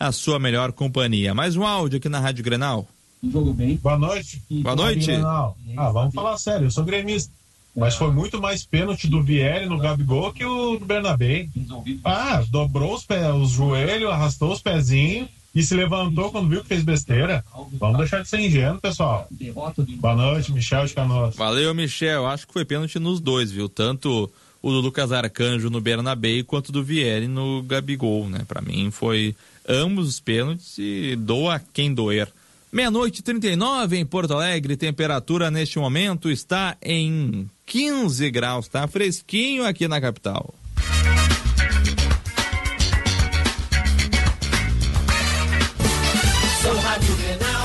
a sua melhor companhia. Mais um áudio aqui na Rádio Grenal. Jogo bem. Boa noite. Boa noite. Vamos falar sério, eu sou gremista. Mas foi muito mais pênalti do Vieri no Gabigol que o do Bernabé. Dobrou os joelhos, arrastou os pezinhos e se levantou quando viu que fez besteira. Vamos deixar de ser ingênuo, pessoal. Boa noite, Michel de Canoas. Valeu, Michel. Acho que foi pênalti nos dois, viu? Tanto o do Lucas Arcanjo no Bernabé quanto do Vieri no Gabigol, né? Pra mim foi ambos os pênaltis e doa quem doer. 00:39 em Porto Alegre, temperatura neste momento está em 15 graus, tá fresquinho aqui na capital. Sou Rádio Grenal,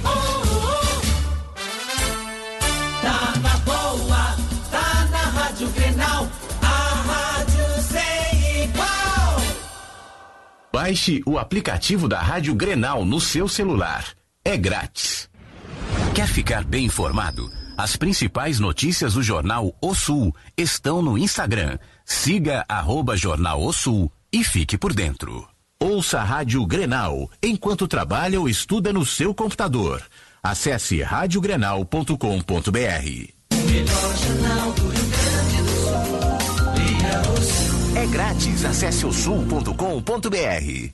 tá na boa, tá na Rádio Grenal, a rádio sem igual. Baixe o aplicativo da Rádio Grenal no seu celular. É grátis. Quer ficar bem informado? As principais notícias do Jornal O Sul estão no Instagram. Siga @Jornal O Sul e fique por dentro. Ouça a Rádio Grenal enquanto trabalha ou estuda no seu computador. Acesse radiogrenal.com.br. Melhor jornal do Rio Grande do Sul. Leia O Sul. É grátis. Acesse osul.com.br.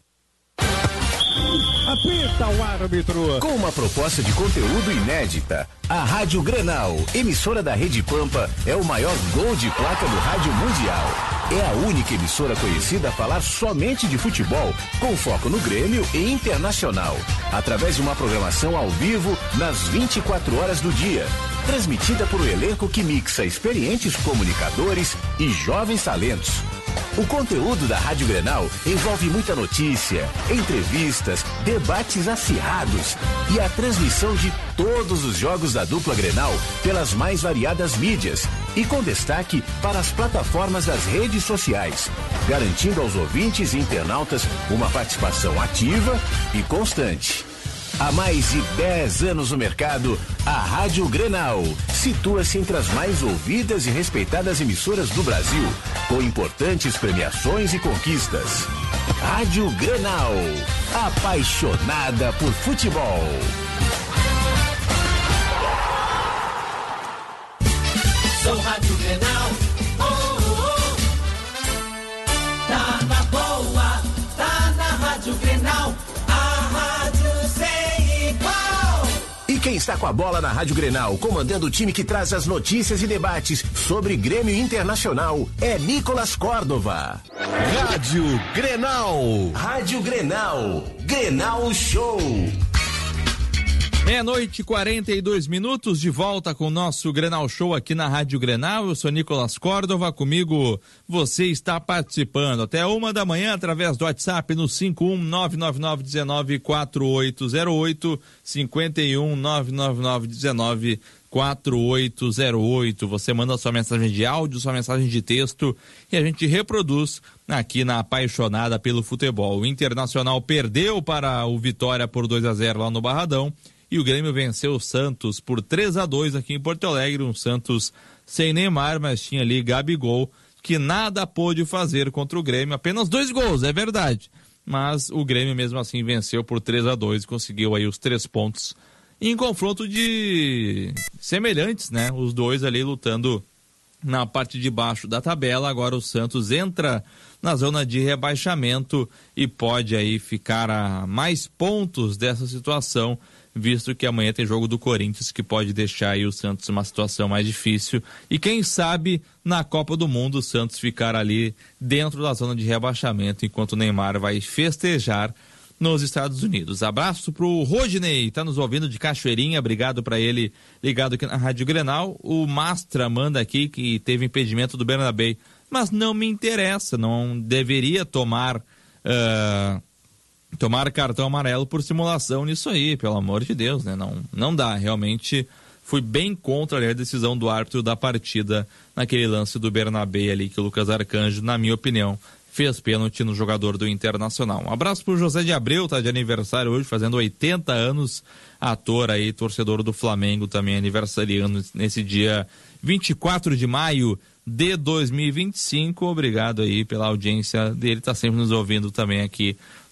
Apita o árbitro. Com uma proposta de conteúdo inédita, a Rádio Grenal, emissora da Rede Pampa, é o maior gol de placa do rádio mundial. É a única emissora conhecida a falar somente de futebol, com foco no Grêmio e Internacional, através de uma programação ao vivo nas 24 horas do dia, transmitida por um elenco que mixa experientes comunicadores e jovens talentos. O conteúdo da Rádio Grenal envolve muita notícia, entrevistas, debates acirrados e a transmissão de todos os jogos da dupla Grenal pelas mais variadas mídias e com destaque para as plataformas das redes sociais, garantindo aos ouvintes e internautas uma participação ativa e constante. Há mais de 10 anos no mercado, a Rádio Grenal situa-se entre as mais ouvidas e respeitadas emissoras do Brasil, com importantes premiações e conquistas. Rádio Grenal, apaixonada por futebol. Sou Rádio Grenal, tá na boa, tá na Rádio Grenal, a rádio sem igual. E quem está com a bola na Rádio Grenal, comandando o time que traz as notícias e debates sobre Grêmio Internacional, é Nicolas Córdova. Rádio Grenal. Rádio Grenal. Grenal Show. 00:42, de volta com o nosso Grenal Show aqui na Rádio Grenal. Eu sou Nicolas Córdova, comigo você está participando até 1h através do WhatsApp no 51999194808, 51999194808. Você manda sua mensagem de áudio, sua mensagem de texto e a gente reproduz aqui na Apaixonada pelo Futebol. O Internacional perdeu para o Vitória por 2-0 lá no Barradão. E o Grêmio venceu o Santos por 3-2 aqui em Porto Alegre. Um Santos sem Neymar, mas tinha ali Gabigol, que nada pôde fazer contra o Grêmio. Apenas 2 gols, é verdade. Mas o Grêmio mesmo assim venceu por 3-2 e conseguiu aí os 3 pontos em confronto de semelhantes, né? Os dois ali lutando na parte de baixo da tabela. Agora o Santos entra na zona de rebaixamento e pode aí ficar a mais pontos dessa situação, visto que amanhã tem jogo do Corinthians que pode deixar aí o Santos uma situação mais difícil e quem sabe na Copa do Mundo o Santos ficar ali dentro da zona de rebaixamento enquanto o Neymar vai festejar nos Estados Unidos. Abraço pro Rodney, tá nos ouvindo de Cachoeirinha, obrigado para ele ligado aqui na Rádio Grenal. O Mastra manda aqui que teve impedimento do Bernabé, mas não me interessa, não deveria tomar cartão amarelo por simulação nisso aí, pelo amor de Deus, né? Não dá, realmente fui bem contra a decisão do árbitro da partida naquele lance do Bernabé ali, que o Lucas Arcanjo, na minha opinião, fez pênalti no jogador do Internacional. Um abraço pro José de Abreu, tá de aniversário hoje, fazendo 80 anos, ator aí, torcedor do Flamengo, também aniversariando nesse dia 24 de maio de 2025, obrigado aí pela audiência dele, tá sempre nos ouvindo também aqui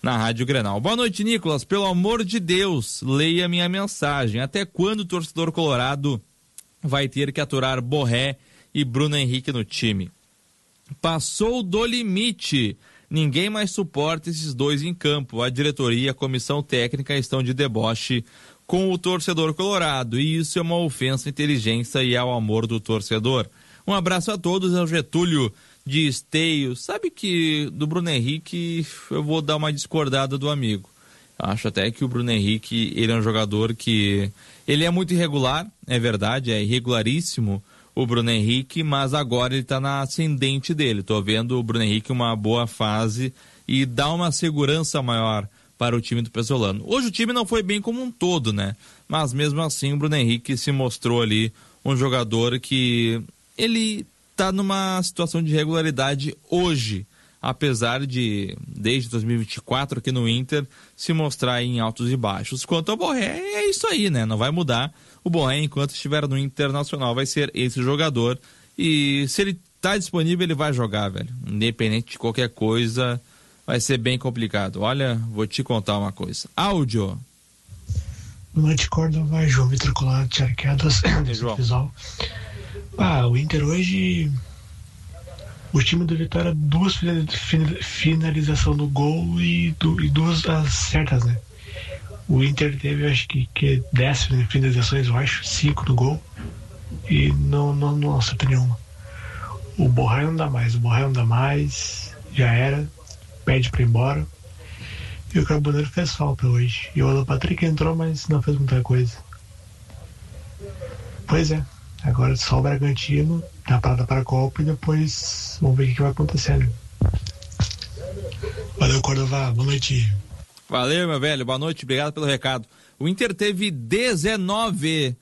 na Rádio Grenal. Boa noite, Nicolas. Pelo amor de Deus, leia minha mensagem. Até quando o torcedor colorado vai ter que aturar Borré e Bruno Henrique no time? Passou do limite. Ninguém mais suporta esses dois em campo. A diretoria e a comissão técnica estão de deboche com o torcedor colorado. E isso é uma ofensa à inteligência e ao amor do torcedor. Um abraço a todos. É o Getúlio de Esteio. Sabe que do Bruno Henrique eu vou dar uma discordada do amigo. Acho até que o Bruno Henrique, ele é um jogador que... Ele é muito irregular, é verdade, é irregularíssimo o Bruno Henrique, mas agora ele está na ascendente dele. Tô vendo o Bruno Henrique uma boa fase e dá uma segurança maior para o time do Pesolano. Hoje o time não foi bem como um todo, né? Mas mesmo assim o Bruno Henrique se mostrou ali um jogador que ele está numa situação de regularidade hoje, apesar de, desde 2024 aqui no Inter, se mostrar em altos e baixos. Quanto ao Borré, é isso aí, né? Não vai mudar. O Borré, enquanto estiver no Internacional, vai ser esse jogador. E se ele tá disponível, ele vai jogar, velho. Independente de qualquer coisa, vai ser bem complicado. Olha, vou te contar uma coisa. Áudio. Boa noite, Córdoba, João Vitor Colado, Charqueadas, João. visual. O Inter hoje... O time do Vitória, 2 finalizações no gol e 2 certas, né? O Inter teve, acho que 10 finalizações, eu acho, 5 no gol. E não acerta nenhuma. O Borré não dá mais, já era, pede pra ir embora. E o Carboneiro fez falta hoje. E o Alan Patrick entrou, mas não fez muita coisa. Pois é, agora só o Bragantino, na parada para a Copa, e depois vamos ver o que vai acontecer, né? Valeu, Cordova, boa noite. Valeu, meu velho, boa noite, obrigado pelo recado. O Inter teve 19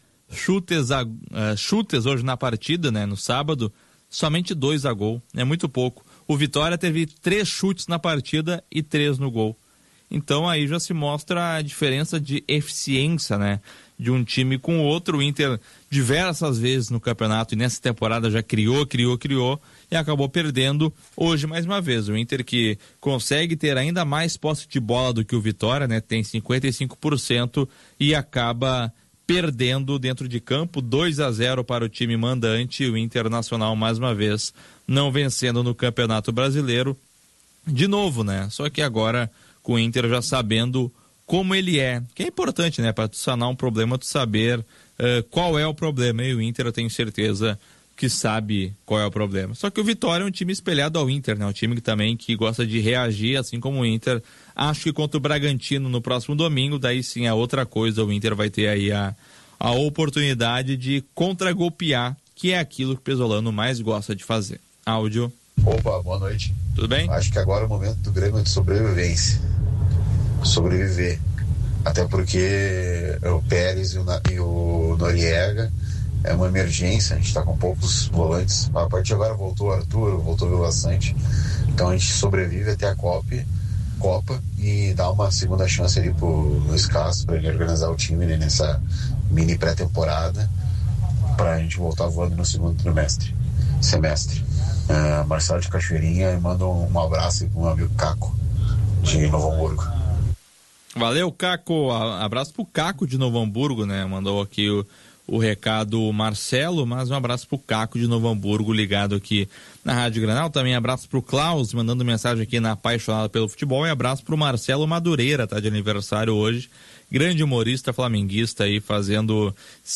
chutes hoje na partida, né, no sábado, somente 2 a gol, é muito pouco. O Vitória teve 3 chutes na partida e 3 no gol. Então aí já se mostra a diferença de eficiência, né, de um time com o outro. O Inter diversas vezes no campeonato e nessa temporada já criou e acabou perdendo hoje mais uma vez. O Inter que consegue ter ainda mais posse de bola do que o Vitória, né, tem 55% e acaba perdendo dentro de campo, 2-0 para o time mandante. O Internacional mais uma vez não vencendo no Campeonato Brasileiro de novo, né, só que agora com o Inter já sabendo como ele é, que é importante, né, para tu sanar um problema, tu saber qual é o problema, e o Inter eu tenho certeza que sabe qual é o problema. Só que o Vitória é um time espelhado ao Inter, né, um time que também que gosta de reagir, assim como o Inter. Acho que contra o Bragantino no próximo domingo, daí sim é outra coisa, o Inter vai ter aí a oportunidade de contragolpear, que é aquilo que o Pesolano mais gosta de fazer. Áudio. Opa, boa noite. Tudo bem? Acho que agora é o momento do Grêmio de sobrevivência. Sobreviver. Até porque o Pérez e o Noriega é uma emergência, a gente está com poucos volantes. A partir de agora voltou o Arthur, voltou o Vila Sante. Então a gente sobrevive até a Copa e dá uma segunda chance ali pro Luiz Castro para ele organizar o time, né, nessa mini pré-temporada, para a gente voltar voando no segundo semestre. Marcelo de Cachoeirinha, e manda um abraço aí pro meu amigo Caco de Novo Hamburgo. Valeu, Caco. Abraço pro Caco de Novo Hamburgo, né? Mandou aqui o recado Marcelo, mas um abraço pro Caco de Novo Hamburgo, ligado aqui na Rádio Grenal. Também abraço pro Klaus, mandando mensagem aqui na Apaixonada pelo Futebol, e abraço pro Marcelo Madureira, tá de aniversário hoje. Grande humorista flamenguista aí, fazendo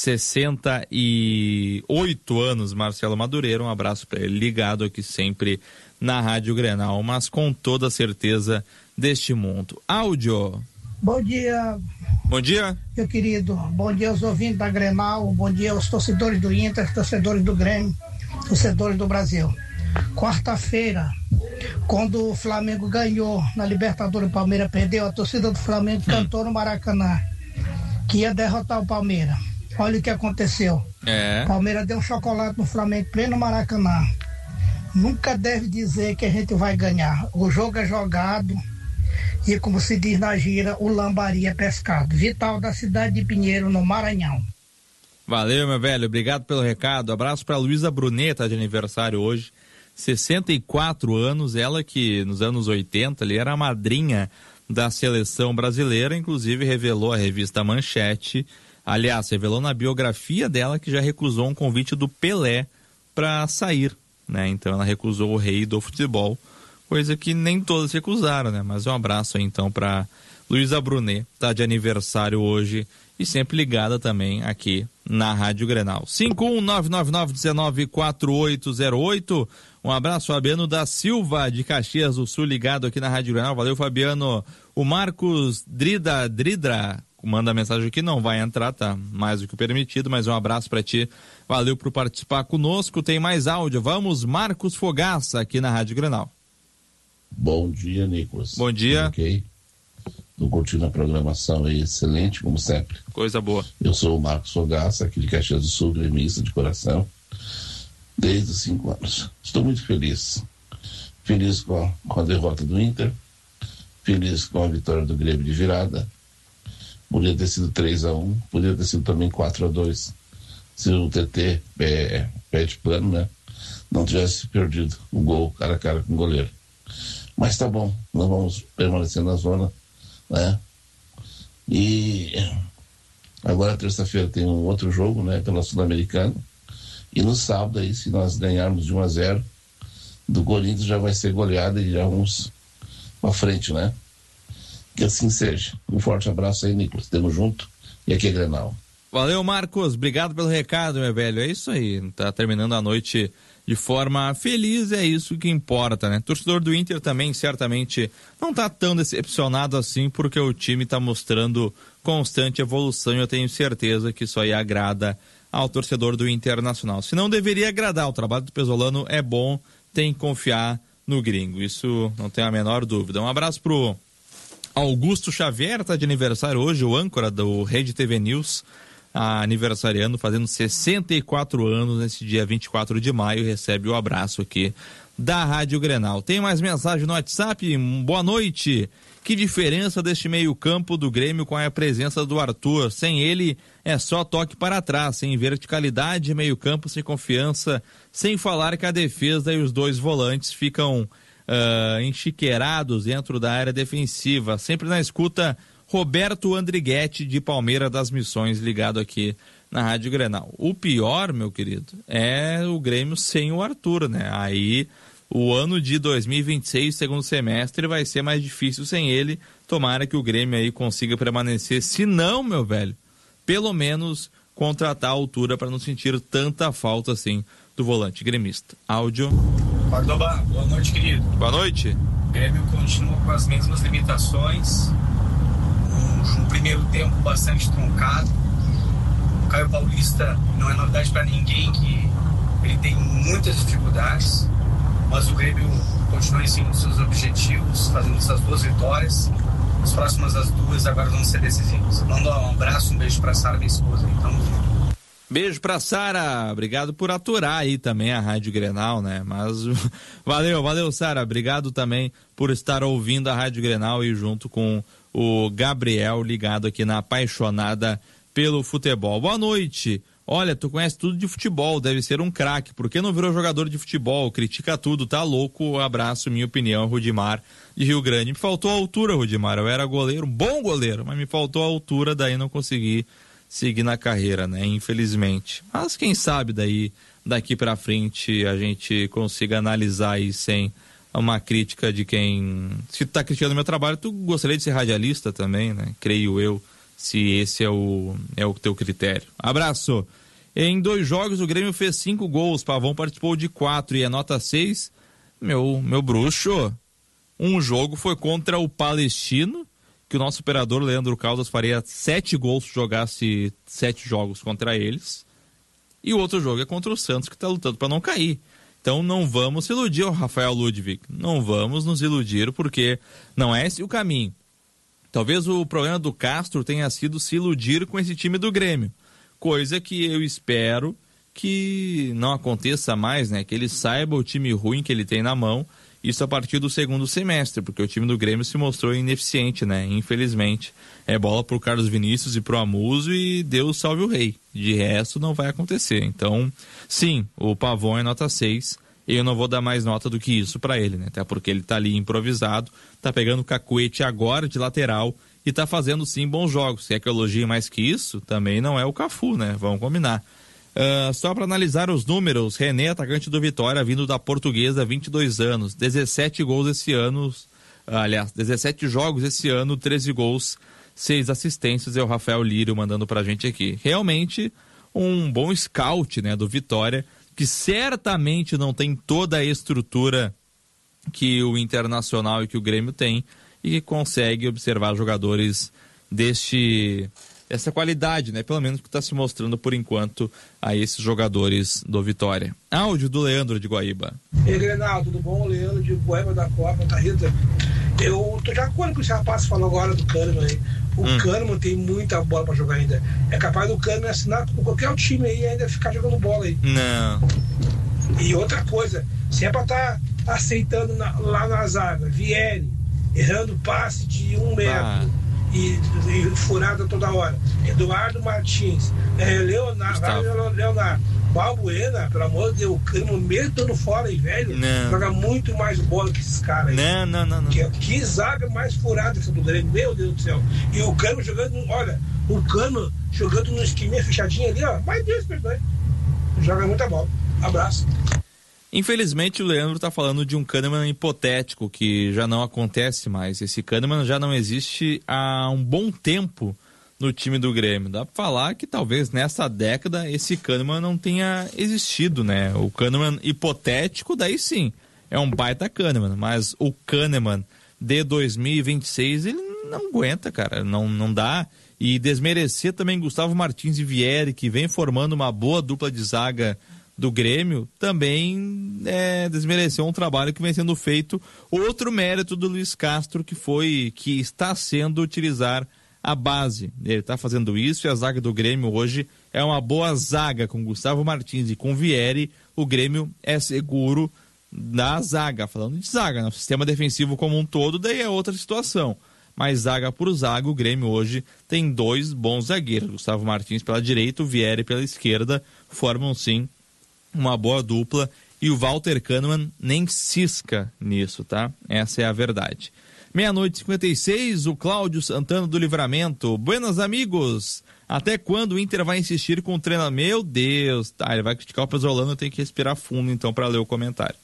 68 anos, Marcelo Madureira. Um abraço para ele, ligado aqui sempre na Rádio Grenal, mas com toda a certeza deste mundo. Áudio. Bom dia. Bom dia. Meu querido, bom dia aos ouvintes da Grenal, bom dia aos torcedores do Inter, torcedores do Grêmio, torcedores do Brasil. Quarta-feira, quando o Flamengo ganhou na Libertadores, o Palmeiras perdeu, a torcida do Flamengo cantou no Maracanã que ia derrotar o Palmeiras. Olha o que aconteceu. O Palmeiras deu um chocolate no Flamengo, pleno Maracanã. Nunca deve dizer que a gente vai ganhar. O jogo é jogado e, como se diz na gira, o lambari é pescado. Vital da cidade de Pinheiro, no Maranhão. Valeu, meu velho, obrigado pelo recado. Abraço para Luísa Bruneta, de aniversário hoje, 64 anos, ela que nos anos 80 ali era a madrinha da seleção brasileira, inclusive revelou a revista Manchete, aliás, revelou na biografia dela que já recusou um convite do Pelé para sair, né? Então ela recusou o rei do futebol, coisa que nem todas recusaram, né? Mas um abraço aí então para Luísa Brunet, tá de aniversário hoje e sempre ligada também aqui na Rádio Grenal. 51999194808. Um abraço, Fabiano da Silva, de Caxias do Sul, ligado aqui na Rádio Grenal. Valeu, Fabiano. O Marcos Dridra manda mensagem aqui, não vai entrar, tá mais do que permitido, mas um abraço para ti. Valeu por participar conosco. Tem mais áudio. Vamos, Marcos Fogaça, aqui na Rádio Grenal. Bom dia, Nicolas. Bom dia. Ok. Estou curtindo a programação aí, excelente, como sempre. Coisa boa. Eu sou o Marcos Fogaça, aqui de Caxias do Sul, gremista de coração, desde os 5 anos. Estou muito feliz. Feliz com a derrota do Inter, feliz com a vitória do Grêmio de virada. Podia ter sido 3-1, podia ter sido também 4-2, se o TT, pé de plano, né, não tivesse perdido o gol cara a cara com o goleiro. Mas tá bom, nós vamos permanecer na zona, né? E agora terça-feira tem um outro jogo, né, pela Sul-Americana, e no sábado aí, se nós ganharmos de 1-0 do Corinthians, já vai ser goleada e já vamos pra frente, né? Que assim seja. Um forte abraço aí, Nicolas, tamo junto, e aqui é Grenal. Valeu, Marcos, obrigado pelo recado, meu velho, é isso aí, tá terminando a noite de forma feliz, é isso que importa, né? Torcedor do Inter também certamente não tá tão decepcionado assim, porque o time tá mostrando constante evolução e eu tenho certeza que isso aí agrada ao torcedor do Internacional. Se não deveria agradar, o trabalho do Pesolano é bom, tem que confiar no gringo, isso não tem a menor dúvida. Um abraço pro Augusto Xavier, tá de aniversário hoje, o âncora do Rede TV News, aniversariando, fazendo 64 anos nesse dia 24 de maio, recebe o abraço aqui da Rádio Grenal. Tem mais mensagem no WhatsApp? Boa noite. Que diferença deste meio-campo do Grêmio com a presença do Arthur? Sem ele é só toque para trás, sem verticalidade, meio-campo sem confiança, sem falar que a defesa e os dois volantes ficam enchiqueirados dentro da área defensiva. Sempre na escuta, Roberto Andriguete, de Palmeira das Missões, ligado aqui na Rádio Grenal. O pior, meu querido, é o Grêmio sem o Arthur, né? Aí o ano de 2026, segundo semestre, vai ser mais difícil sem ele. Tomara que o Grêmio aí consiga permanecer. Se não, meu velho, pelo menos contratar a altura para não sentir tanta falta assim do volante gremista. Áudio. Cordoba, boa noite, querido. Boa noite. O Grêmio continua com as mesmas limitações. Um primeiro tempo bastante truncado. O Caio Paulista não é novidade para ninguém que ele tem muitas dificuldades, mas o Grêmio continua em cima dos seus objetivos, fazendo essas 2 vitórias. As próximas das 2 agora vão ser decisivas. Mando um abraço, um beijo para Sara, minha esposa. Então, beijo pra Sara, obrigado por aturar aí também a Rádio Grenal, né? Mas valeu Sara, obrigado também por estar ouvindo a Rádio Grenal e junto com o Gabriel ligado aqui na Apaixonada pelo Futebol. Boa noite. Olha, tu conhece tudo de futebol, deve ser um craque. Por que não virou jogador de futebol? Critica tudo, tá louco? Abraço, minha opinião, Rudimar de Rio Grande. Me faltou a altura, Rudimar. Eu era goleiro, um bom goleiro, mas me faltou a altura, daí não consegui seguir na carreira, né? Infelizmente. Mas quem sabe daqui pra frente a gente consiga analisar aí sem uma crítica de quem... Se tu tá criticando meu trabalho, tu gostaria de ser radialista também, né? Creio eu, se esse é o teu critério. Abraço. Em 2 jogos o Grêmio fez 5 gols, Pavão participou de 4 e a nota 6, meu bruxo, um jogo foi contra o Palestino, que o nosso operador Leandro Caldas faria 7 gols se jogasse 7 jogos contra eles, e o outro jogo é contra o Santos, que tá lutando para não cair. Então não vamos se iludir, Rafael Ludwig, não vamos nos iludir, porque não é esse o caminho. Talvez o problema do Castro tenha sido se iludir com esse time do Grêmio, coisa que eu espero que não aconteça mais, né? Que ele saiba o time ruim que ele tem na mão, isso a partir do 2º semestre, porque o time do Grêmio se mostrou ineficiente, né? Infelizmente. É bola pro Carlos Vinícius e pro Amuso e Deus salve o rei. De resto não vai acontecer. Então, sim, o Pavão é nota 6 E eu não vou dar mais nota do que isso para ele, né? Até porque ele tá ali improvisado, tá pegando o cacuete agora de lateral e tá fazendo sim bons jogos. Se é que elogie mais que isso, também não é o Cafu, né? Vamos combinar. Só para analisar os números, René, atacante do Vitória, vindo da Portuguesa, 22 anos, 17 gols esse ano, 17 jogos esse ano, 13 gols, 6 assistências, é o Rafael Lírio mandando pra gente aqui. Realmente um bom scout, né, do Vitória, que certamente não tem toda a estrutura que o Internacional e que o Grêmio tem, e que consegue observar jogadores dessa qualidade, né? Pelo menos que está se mostrando por enquanto a esses jogadores do Vitória. Áudio do Leandro de Guaíba. E aí, Grenal, tudo bom? Leandro de Guaíba da Copa, tá Rita? Eu tô de acordo com esse rapaz que falou agora do Kahneman aí. O Kahneman tem muita bola pra jogar ainda. É capaz do Kahneman assinar com qualquer time aí e ainda ficar jogando bola aí. Não. E outra coisa, se é pra estar aceitando lá na zaga, Vieri, errando passe de 1 metro e furada toda hora. Eduardo Martins, Leonardo, Balbuena, pelo amor de Deus, o Kahneman mesmo estando fora aí, velho, joga muito mais bola que esses caras aí. Não. Que zaga mais furada essa do Grêmio, meu Deus do céu. E o Kahneman jogando, olha, no esquiminha fechadinho ali, ó, mais Deus, perdoe. Joga muita bola. Abraço. Infelizmente o Leandro está falando de um Kahneman hipotético que já não acontece mais. Esse Kahneman já não existe há um bom tempo no time do Grêmio. Dá para falar que talvez nessa década esse Kahneman não tenha existido, né? O Kahneman hipotético, daí sim, é um baita Kahneman, mas o Kahneman de 2026 ele não aguenta, cara, não dá. E desmerecer também Gustavo Martins e Vieri, que vem formando uma boa dupla de zaga do Grêmio, também desmereceu um trabalho que vem sendo feito. Outro mérito do Luiz Castro, que está sendo utilizar a base. Ele está fazendo isso e a zaga do Grêmio hoje é uma boa zaga. Com Gustavo Martins e com Vieri, o Grêmio é seguro na zaga. Falando de zaga, no sistema defensivo como um todo, daí é outra situação. Mas zaga por zaga, o Grêmio hoje tem 2 bons zagueiros. Gustavo Martins pela direita, o Vieri pela esquerda, formam sim uma boa dupla, e o Walter Kahneman nem cisca nisso, tá? Essa é a verdade. 00:56, o Cláudio Santana do Livramento. Buenas, amigos! Até quando o Inter vai insistir com o treinamento? Meu Deus! Tá, ele vai criticar o Pesolano, eu tenho que respirar fundo então para ler o comentário.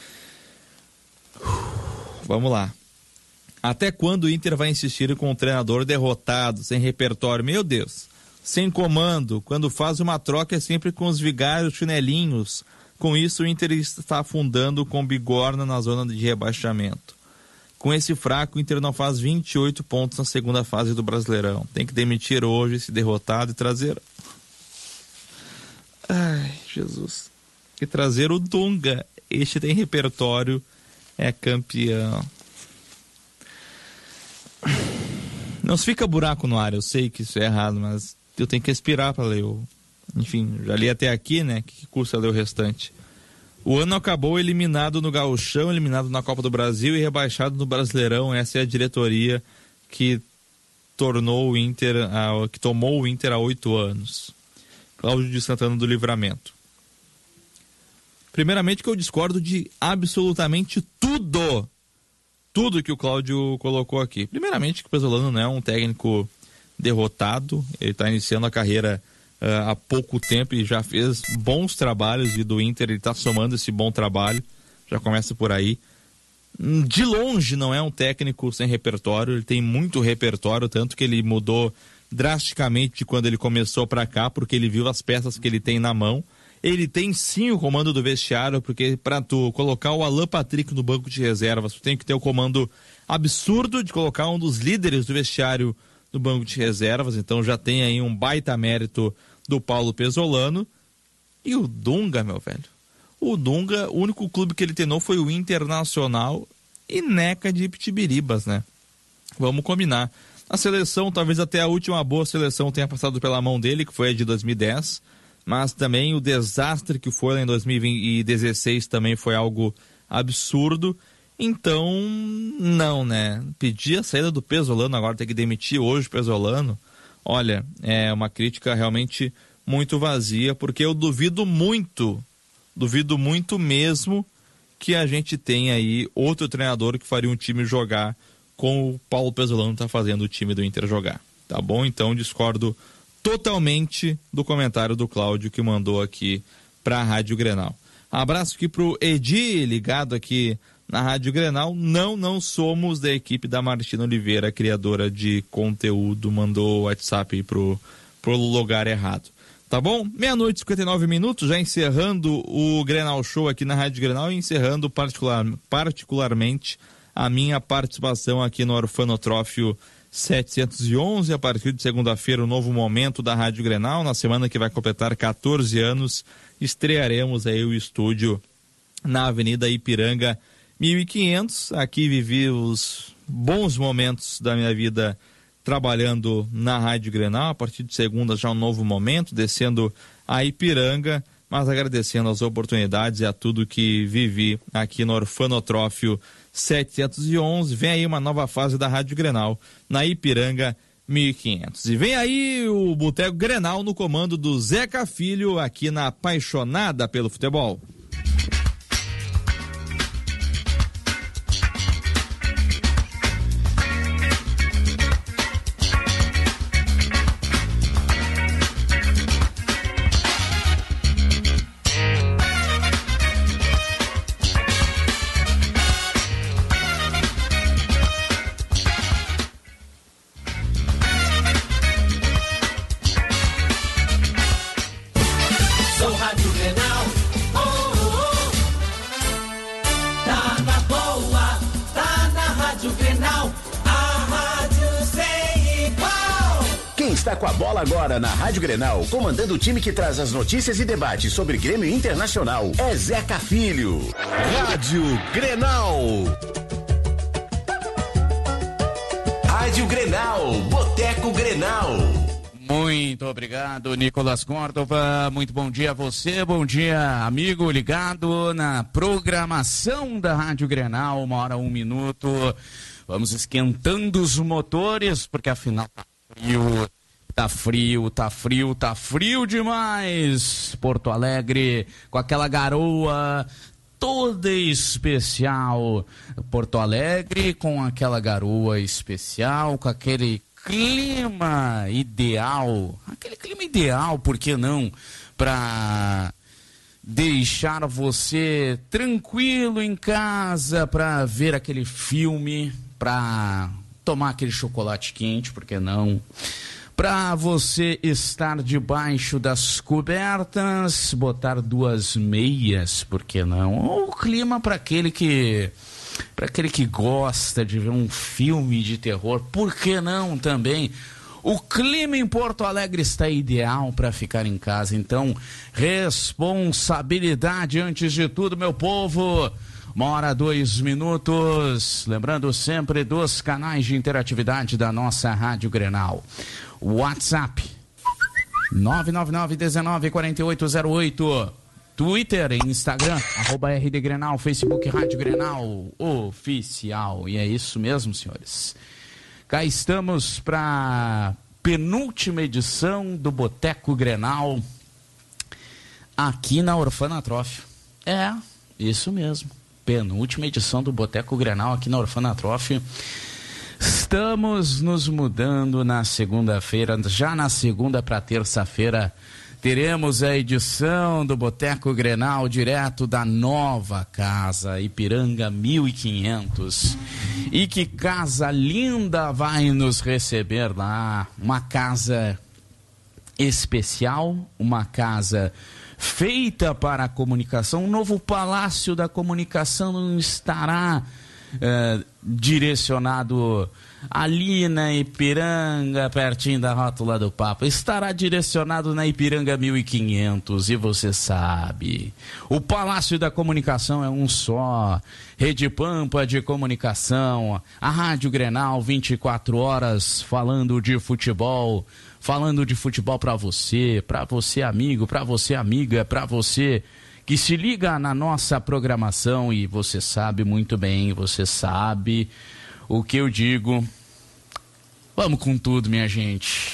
Vamos lá. Até quando o Inter vai insistir com um treinador derrotado, sem repertório? Meu Deus! Sem comando, quando faz uma troca é sempre com os vigários chinelinhos. Com isso o Inter está afundando com bigorna na zona de rebaixamento. Com esse fraco, o Inter não faz 28 pontos na segunda fase do Brasileirão. Tem que demitir hoje esse derrotado e trazer... Ai, Jesus. E trazer o Dunga. Este tem repertório, é campeão. Não se fica buraco no ar, eu sei que isso é errado, mas eu tenho que respirar para ler. Enfim, já li até aqui, né? Que custa ler o restante. O ano acabou eliminado no Gauchão, eliminado na Copa do Brasil e rebaixado no Brasileirão. Essa é a diretoria que tomou o Inter há 8 anos. Cláudio de Santana do Livramento. Primeiramente que eu discordo de absolutamente tudo. Tudo que o Cláudio colocou aqui. Primeiramente que o Pesolano não é um técnico derrotado. Ele está iniciando a carreira há pouco tempo e já fez bons trabalhos, e do Inter ele está somando esse bom trabalho, já começa por aí. De longe não é um técnico sem repertório, ele tem muito repertório, tanto que ele mudou drasticamente de quando ele começou para cá, porque ele viu as peças que ele tem na mão. Ele tem sim o comando do vestiário, porque para tu colocar o Alan Patrick no banco de reservas, tu tem que ter o comando absurdo de colocar um dos líderes do vestiário no banco de reservas, então já tem aí um baita mérito do Paulo Pesolano. E o Dunga, meu velho, o Dunga, o único clube que ele treinou foi o Internacional e Neca de Pitibiribas, né? Vamos combinar. A seleção, talvez até a última boa seleção tenha passado pela mão dele, que foi a de 2010, mas também o desastre que foi lá em 2016 também foi algo absurdo. Então, não, né? Pedir a saída do Pesolano, agora tem que demitir hoje o Pesolano. Olha, é uma crítica realmente muito vazia, porque eu duvido muito duvido muito mesmo que a gente tenha aí outro treinador que faria um time jogar como o Paulo Pesolano está fazendo o time do Inter jogar, tá bom? Então discordo totalmente do comentário do Cláudio que mandou aqui para a Rádio Grenal. Abraço aqui pro Edi, ligado aqui na Rádio Grenal. Não somos da equipe da Martina Oliveira, criadora de conteúdo, mandou o WhatsApp aí pro lugar errado. Tá bom? 00:59, já encerrando o Grenal Show aqui na Rádio Grenal e encerrando particularmente a minha participação aqui no Orfanotrófio 711, a partir de segunda-feira, o novo momento da Rádio Grenal. Na semana que vai completar 14 anos, estrearemos aí o estúdio na Avenida Ipiranga 1500. Aqui vivi os bons momentos da minha vida trabalhando na Rádio Grenal. A partir de segunda já um novo momento, descendo a Ipiranga, mas agradecendo as oportunidades e a tudo que vivi aqui no Orfanotrófio 711. Vem aí uma nova fase da Rádio Grenal na Ipiranga 1500. E vem aí o Boteco Grenal no comando do Zeca Filho, aqui na Apaixonada pelo Futebol. Com a bola agora na Rádio Grenal, comandando o time que traz as notícias e debates sobre Grêmio Internacional, é Zeca Filho. Rádio Grenal. Rádio Grenal, Boteco Grenal. Muito obrigado, Nicolas Córdova. Muito bom dia a você, bom dia, amigo ligado na programação da Rádio Grenal. 1h01. Vamos esquentando os motores, porque afinal tá frio. Tá frio demais. Porto Alegre com aquela garoa toda especial. Porto Alegre com aquela garoa especial, com aquele clima ideal. Aquele clima ideal, por que não? Para deixar você tranquilo em casa, para ver aquele filme, para tomar aquele chocolate quente, por que não? Para você estar debaixo das cobertas, botar 2 meias, por que não? Ou o clima para aquele que gosta de ver um filme de terror, por que não também? O clima em Porto Alegre está ideal para ficar em casa, então responsabilidade antes de tudo, meu povo. 1h02. Lembrando sempre dos canais de interatividade da nossa Rádio Grenal. WhatsApp 999-194808. Twitter e Instagram @RDGrenal, Facebook Rádio Grenal Oficial. E é isso mesmo, senhores. Cá estamos para penúltima edição do Boteco Grenal aqui na Orfanotrófio. É, isso mesmo. Penúltima edição do Boteco Grenal aqui na Orfanotrófio. Estamos nos mudando na segunda-feira, já na segunda para terça-feira, teremos a edição do Boteco Grenal direto da nova casa, Ipiranga 1500. E que casa linda vai nos receber lá, uma casa especial, uma casa feita para a comunicação. Um novo Palácio da Comunicação não estará direcionado ali na Ipiranga, pertinho da rótula do Papa. Estará direcionado na Ipiranga 1500. E você sabe, o Palácio da Comunicação é um só. Rede Pampa de Comunicação, a Rádio Grenal 24 horas falando de futebol. Falando de futebol para você amigo, para você amiga, para você que se liga na nossa programação. E você sabe muito bem, você sabe o que eu digo. Vamos com tudo, minha gente.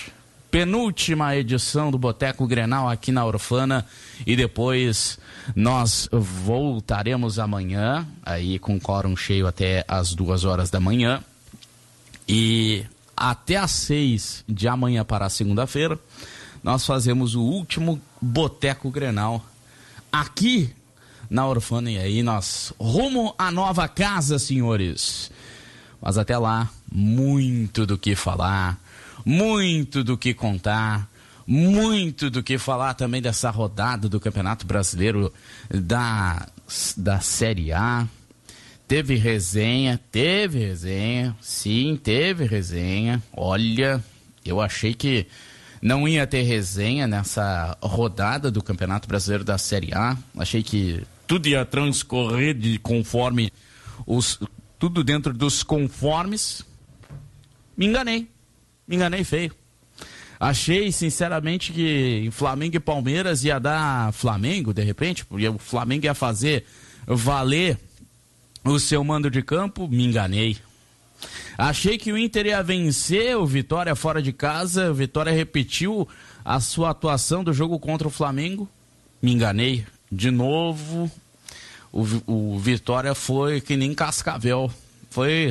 penúltima edição do Boteco Grenal aqui na Orfana, e depois nós voltaremos amanhã, aí com quórum cheio até as 2 horas da manhã, e até às 6 de amanhã para a segunda-feira nós fazemos o último Boteco Grenal aqui na Orfana, e aí nós rumo à nova casa, senhores. Mas até lá, muito do que falar, muito do que contar, muito do que falar também dessa rodada do Campeonato Brasileiro da Série A. Teve resenha, sim, teve resenha. Olha, eu achei que não ia ter resenha nessa rodada do Campeonato Brasileiro da Série A. Achei que tudo ia transcorrer conforme tudo dentro dos conformes. Me enganei feio. Achei, sinceramente, que em Flamengo e Palmeiras ia dar Flamengo, de repente, porque o Flamengo ia fazer valer o seu mando de campo. Me enganei. Achei que o Inter ia vencer o Vitória fora de casa. O Vitória repetiu a sua atuação do jogo contra o Flamengo. Me enganei. De novo, o Vitória foi que nem Cascavel. Foi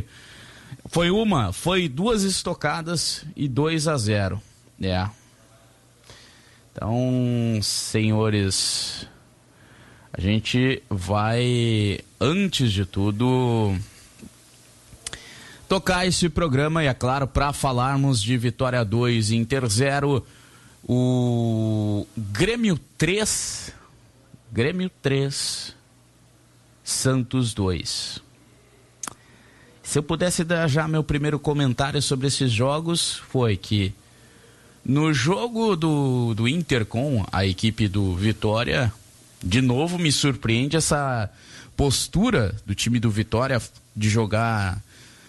2 estocadas e 2-0. Então, senhores, a gente vai, antes de tudo, tocar esse programa, e é claro, para falarmos de Vitória 2, Inter 0, o Grêmio 3, Santos 2. Se eu pudesse dar já meu primeiro comentário sobre esses jogos, foi que no jogo do Inter com a equipe do Vitória, de novo me surpreende essa postura do time do Vitória de jogar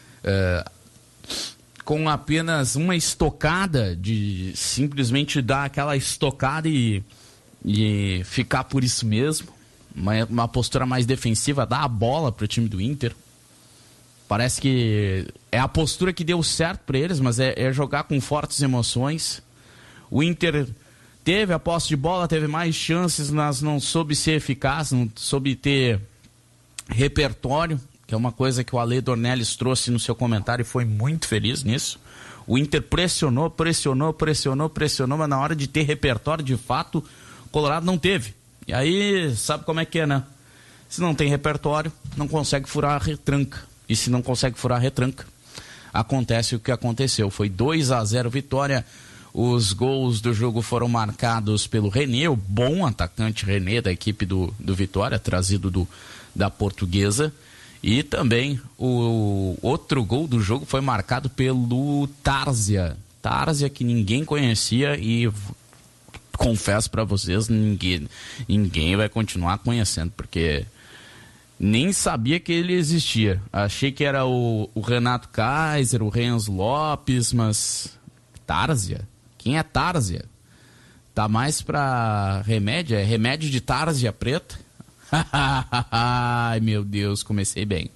com apenas uma estocada, de simplesmente dar aquela estocada e ficar por isso mesmo. Uma postura mais defensiva, dar a bola para o time do Inter. Parece que é a postura que deu certo para eles, mas é jogar com fortes emoções. O Inter teve a posse de bola, teve mais chances, mas não soube ser eficaz, não soube ter repertório, que é uma coisa que o Ale Dornelles trouxe no seu comentário e foi muito feliz nisso. O Inter pressionou, mas na hora de ter repertório, de fato, o Colorado não teve. E aí, sabe como é que é, né? Se não tem repertório, não consegue furar a retranca. E se não consegue furar a retranca, acontece o que aconteceu. Foi 2-0 Vitória. Os gols do jogo foram marcados pelo René, o bom atacante René da equipe do Vitória, trazido da Portuguesa. E também o outro gol do jogo foi marcado pelo Tárzia, que ninguém conhecia, e confesso para vocês, ninguém vai continuar conhecendo, porque nem sabia que ele existia. Achei que era o Renato Kaiser, o Renzo Lopes, mas Tárzia? Quem é Tárzia? Tá mais pra remédio? É remédio de Tárzia preta? Ai, meu Deus, comecei bem.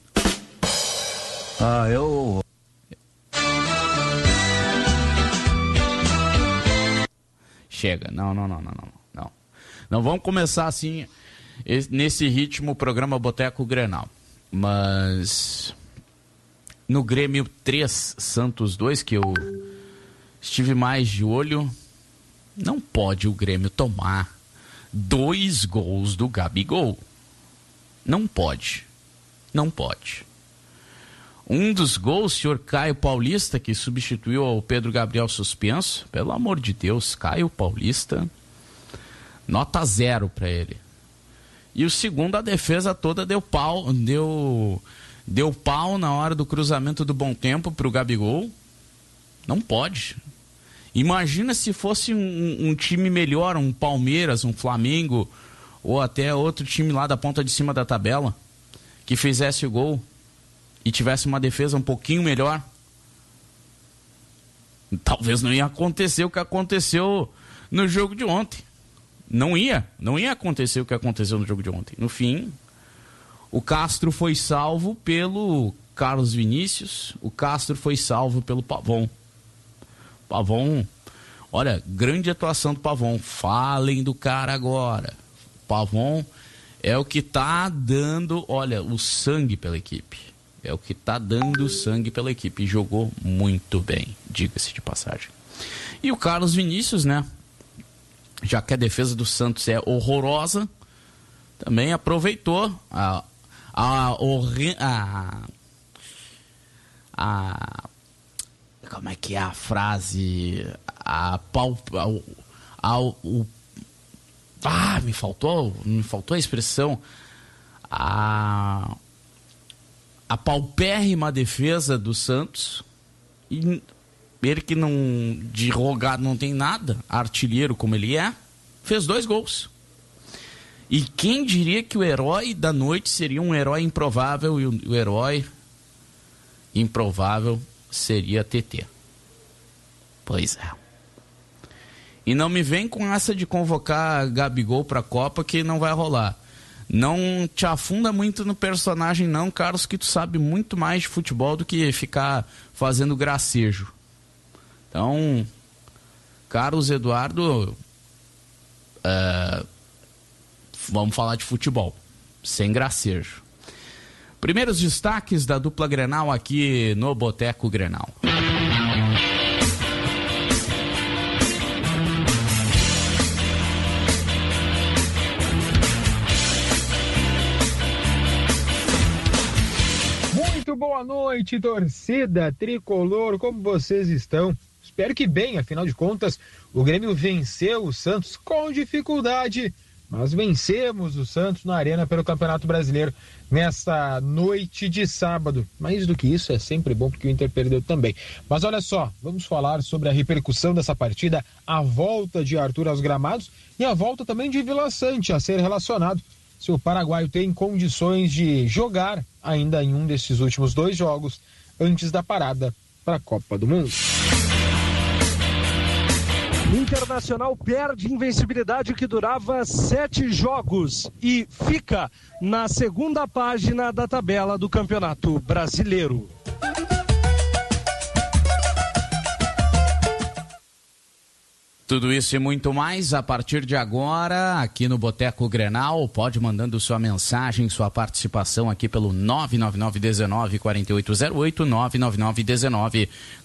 Chega, não. Não vamos começar assim, nesse ritmo, o programa Boteco Grenal. Mas no Grêmio 3, Santos 2, que eu estive mais de olho, não pode o Grêmio tomar 2 gols do Gabigol. Não pode. Um dos gols, senhor Caio Paulista, que substituiu o Pedro Gabriel suspenso, pelo amor de Deus, Caio Paulista, nota 0 para ele. E o segundo, a defesa toda deu pau na hora do cruzamento do Bom Tempo pro Gabigol. Não pode. Imagina se fosse um time melhor, um Palmeiras, um Flamengo, ou até outro time lá da ponta de cima da tabela, que fizesse o gol e tivesse uma defesa um pouquinho melhor. Talvez não ia acontecer o que aconteceu no jogo de ontem. Não ia acontecer o que aconteceu no jogo de ontem. No fim, o Castro foi salvo pelo Carlos Vinícius, o Castro foi salvo pelo Pavon. Pavon, Olha, grande atuação do Pavon. Falem do cara agora. O Pavon é o que tá dando, olha, o sangue pela equipe. É o que tá dando sangue pela equipe. E jogou muito bem, diga-se de passagem. E o Carlos Vinícius, né? Já que a defesa do Santos é horrorosa, também aproveitou como é que é a frase? Me faltou a expressão. A paupérrima defesa do Santos. E ele que de rogado não tem nada, artilheiro como ele é, fez 2 gols. E quem diria que o herói da noite seria um herói improvável, e o herói improvável seria TT. Pois é. E não me vem com essa de convocar Gabigol pra Copa, que não vai rolar. Não te afunda muito no personagem não, Carlos, que tu sabe muito mais de futebol do que ficar fazendo gracejo. Então, Carlos Eduardo, vamos falar de futebol, sem gracejo. Primeiros destaques da dupla Grenal aqui no Boteco Grenal. Muito boa noite, torcida tricolor, como vocês estão? Espero que bem, afinal de contas, o Grêmio venceu o Santos com dificuldade, mas vencemos o Santos na Arena pelo Campeonato Brasileiro nesta noite de sábado. Mais do que isso, é sempre bom porque o Inter perdeu também. Mas olha só, vamos falar sobre a repercussão dessa partida, a volta de Arthur aos gramados e a volta também de Vila Sante a ser relacionado se o paraguaio tem condições de jogar ainda em um desses últimos 2 jogos antes da parada para a Copa do Mundo. Internacional perde invencibilidade que durava 7 jogos e fica na segunda página da tabela do Campeonato Brasileiro. Tudo isso e muito mais a partir de agora aqui no Boteco Grenal. Pode mandando sua mensagem, sua participação aqui pelo 999-19-4808,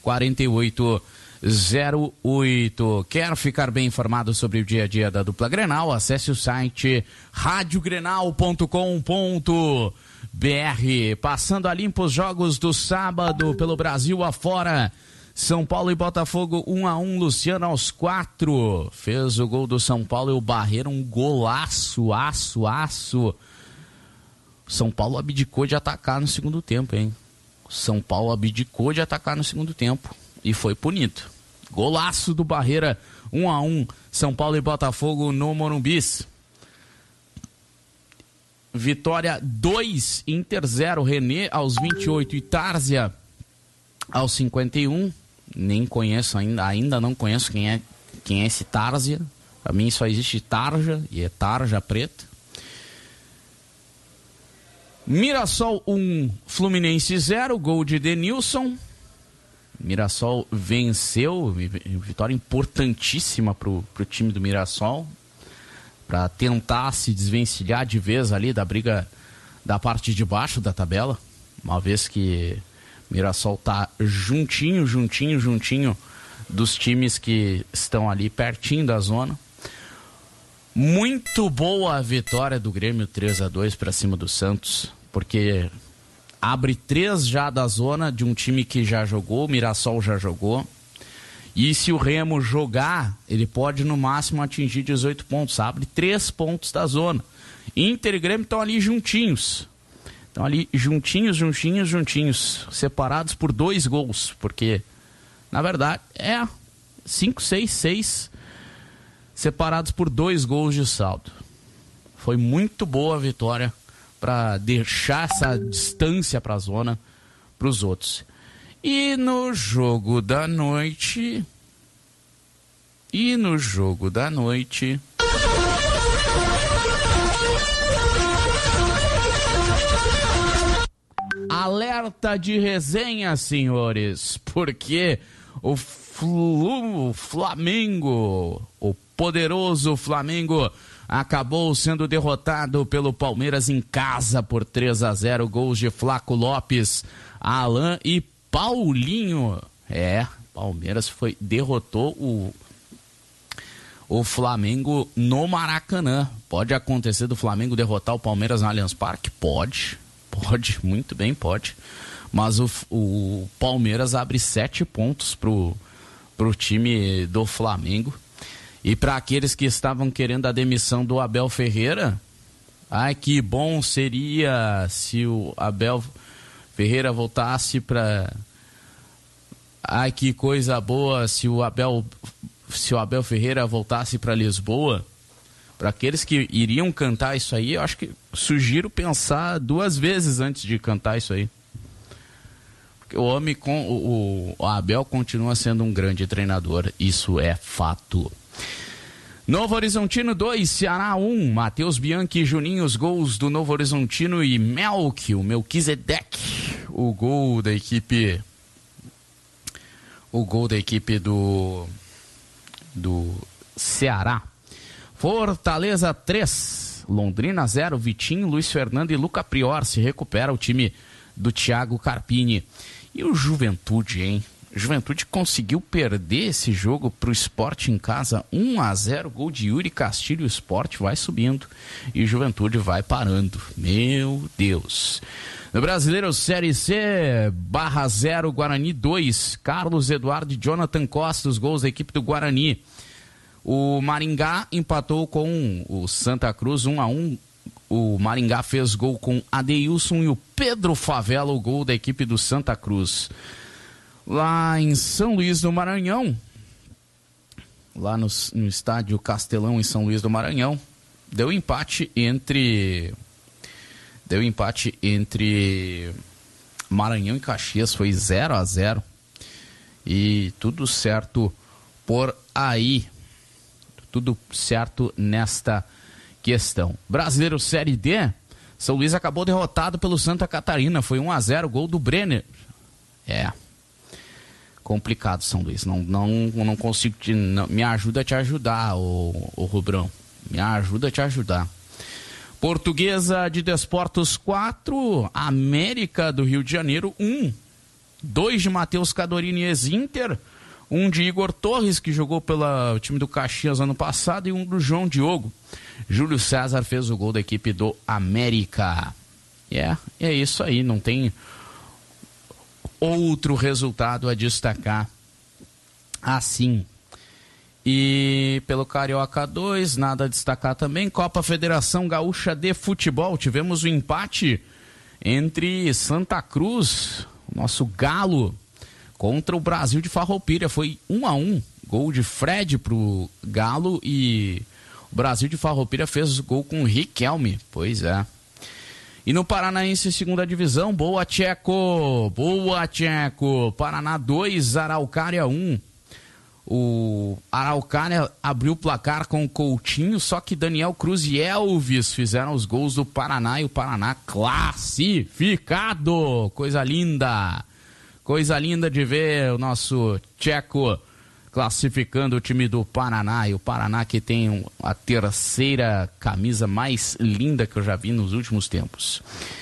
999-19-4808. Quer ficar bem informado sobre o dia a dia da dupla Grenal? Acesse o site radiogrenal.com.br. Passando a limpo os jogos do sábado pelo Brasil afora. São Paulo e Botafogo 1-1, Luciano aos 4. Fez o gol do São Paulo e o Barreira, um golaço, aço. São Paulo abdicou de atacar no segundo tempo, hein? São Paulo abdicou de atacar no segundo tempo e foi punido. Golaço do Barreira, 1-1, São Paulo e Botafogo no Morumbi. Vitória 2, Inter 0, René aos 28 e Tárzia aos 51. Nem conheço ainda não conheço quem é esse Tárzia. Pra mim só existe Tarja e é Tarja preta. Mirassol 1, Fluminense 0, gol de Denilson. Mirassol venceu, vitória importantíssima pro time do Mirassol, para tentar se desvencilhar de vez ali da briga da parte de baixo da tabela, uma vez que Mirassol tá juntinho dos times que estão ali pertinho da zona. Muito boa a vitória do Grêmio 3-2 para cima do Santos, porque abre 3 já da zona de um time que já jogou, o Mirassol já jogou. E se o Remo jogar, ele pode no máximo atingir 18 pontos, abre 3 pontos da zona. Inter e Grêmio estão ali juntinhos. Estão ali juntinhos, separados por 2 gols, porque, na verdade, 5, 6, separados por 2 gols de saldo. Foi muito boa a vitória para deixar essa distância para a zona para os outros. E no jogo da noite... Alerta de resenha, senhores, porque o Flamengo, o poderoso Flamengo, acabou sendo derrotado pelo Palmeiras em casa por 3-0, gols de Flaco Lopes, Alain e Paulinho. Palmeiras derrotou o Flamengo no Maracanã. Pode acontecer do Flamengo derrotar o Palmeiras no Allianz Parque? Pode, muito bem, pode. Mas o Palmeiras abre 7 pontos pro time do Flamengo. E para aqueles que estavam querendo a demissão do Abel Ferreira, que bom seria se o Abel Ferreira voltasse para... que coisa boa se o Abel Ferreira voltasse para Lisboa. Para aqueles que iriam cantar isso aí, eu acho que sugiro pensar 2 vezes antes de cantar isso aí. Porque o Abel continua sendo um grande treinador, isso é fato. Novo Horizontino 2, Ceará 1, Matheus Bianchi e Juninho, os gols do Novo Horizontino, e o Melquisedeque, o gol da equipe do Ceará. Fortaleza 3, Londrina 0, Vitinho, Luiz Fernando e Luca Prior. Se recupera o time do Thiago Carpini. E o Juventude, hein? Juventude conseguiu perder esse jogo pro Sport em casa, 1-0, gol de Yuri Castilho. O Sport vai subindo e o Juventude vai parando. Meu Deus. No Brasileiro Série C, Barra 0, Guarani 2, Carlos Eduardo e Jonathan Costa, os gols da equipe do Guarani. O Maringá empatou com o Santa Cruz 1-1. O Maringá fez gol com Adeilson e o Pedro Favela, o gol da equipe do Santa Cruz. Lá em São Luís do Maranhão, lá no estádio Castelão em São Luís do Maranhão, deu empate entre Maranhão e Caxias, foi 0-0 e tudo certo por aí, tudo certo nesta questão. Brasileiro Série D, São Luís acabou derrotado pelo Santa Catarina, foi 1-0, gol do Brenner. Complicado, São Luís. Não consigo me ajuda a te ajudar, o Rubrão. Me ajuda a te ajudar. Portuguesa de Desportos 4, América do Rio de Janeiro 1. 2 de Matheus Cadorini ex-Inter, 1 de Igor Torres, que jogou pelo time do Caxias ano passado, e 1 do João Diogo. Júlio César fez o gol da equipe do América. É isso aí, não tem outro resultado a destacar assim. E pelo Carioca 2, nada a destacar também. Copa Federação Gaúcha de Futebol, tivemos o empate entre Santa Cruz, nosso Galo, contra o Brasil de Farroupilha. Foi 1-1, gol de Fred pro Galo, e o Brasil de Farroupilha fez o gol com o Riquelme. Pois é. E no Paranaense, segunda divisão, boa Tcheco, Paraná 2, Araucária 1. O Araucária abriu o placar com o Coutinho, só que Daniel Cruz e Elvis fizeram os gols do Paraná, e o Paraná classificado. Coisa linda de ver o nosso Tcheco classificando o time do Paraná, e o Paraná que tem a terceira camisa mais linda que eu já vi nos últimos tempos.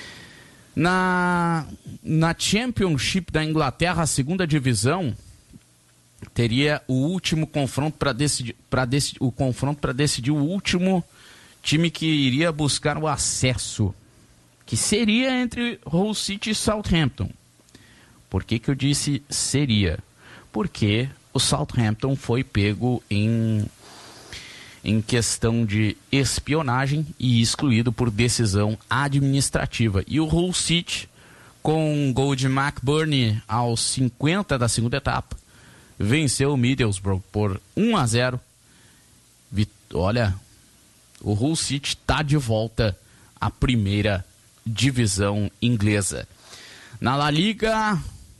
Na Championship da Inglaterra, a segunda divisão, teria o último confronto para decidir o último time que iria buscar o acesso, que seria entre Hull City e Southampton. Por que eu disse seria? Porque o Southampton foi pego em questão de espionagem e excluído por decisão administrativa. E o Hull City, com um gol de McBurney aos 50 da segunda etapa, venceu o Middlesbrough por 1-0. Olha, o Hull City está de volta à primeira divisão inglesa. Na La Liga,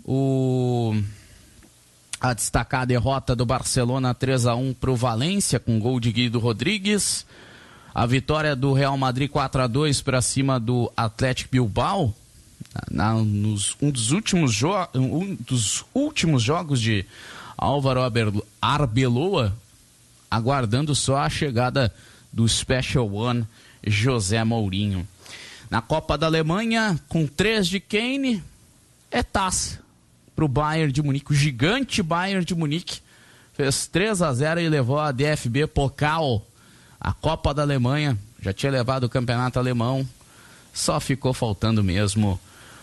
a destacar a derrota do Barcelona 3-1 para o Valência, com gol de Guido Rodrigues. A vitória do Real Madrid 4-2 para cima do Atlético Bilbao. Um dos últimos jogos de Álvaro Arbeloa, aguardando só a chegada do Special One José Mourinho. Na Copa da Alemanha, com 3 de Kane, é taça para o Bayern de Munique. O gigante Bayern de Munique fez 3-0 e levou a DFB Pokal, a Copa da Alemanha. Já tinha levado o campeonato alemão, só ficou faltando mesmo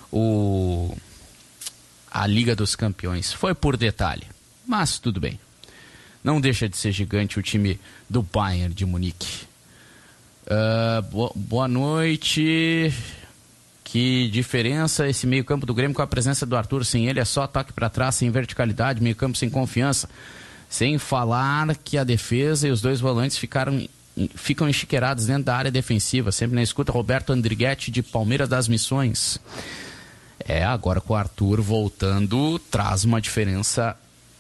a Liga dos Campeões. Foi por detalhe, mas tudo bem. Não deixa de ser gigante o time do Bayern de Munique. Boa noite. Que diferença esse meio campo do Grêmio com a presença do Arthur. Sem ele é só ataque para trás, sem verticalidade, meio campo sem confiança. Sem falar que a defesa e os 2 volantes ficam enchiqueirados dentro da área defensiva. Sempre na escuta, Roberto Andrighetti de Palmeiras das Missões. Agora com o Arthur voltando, traz uma diferença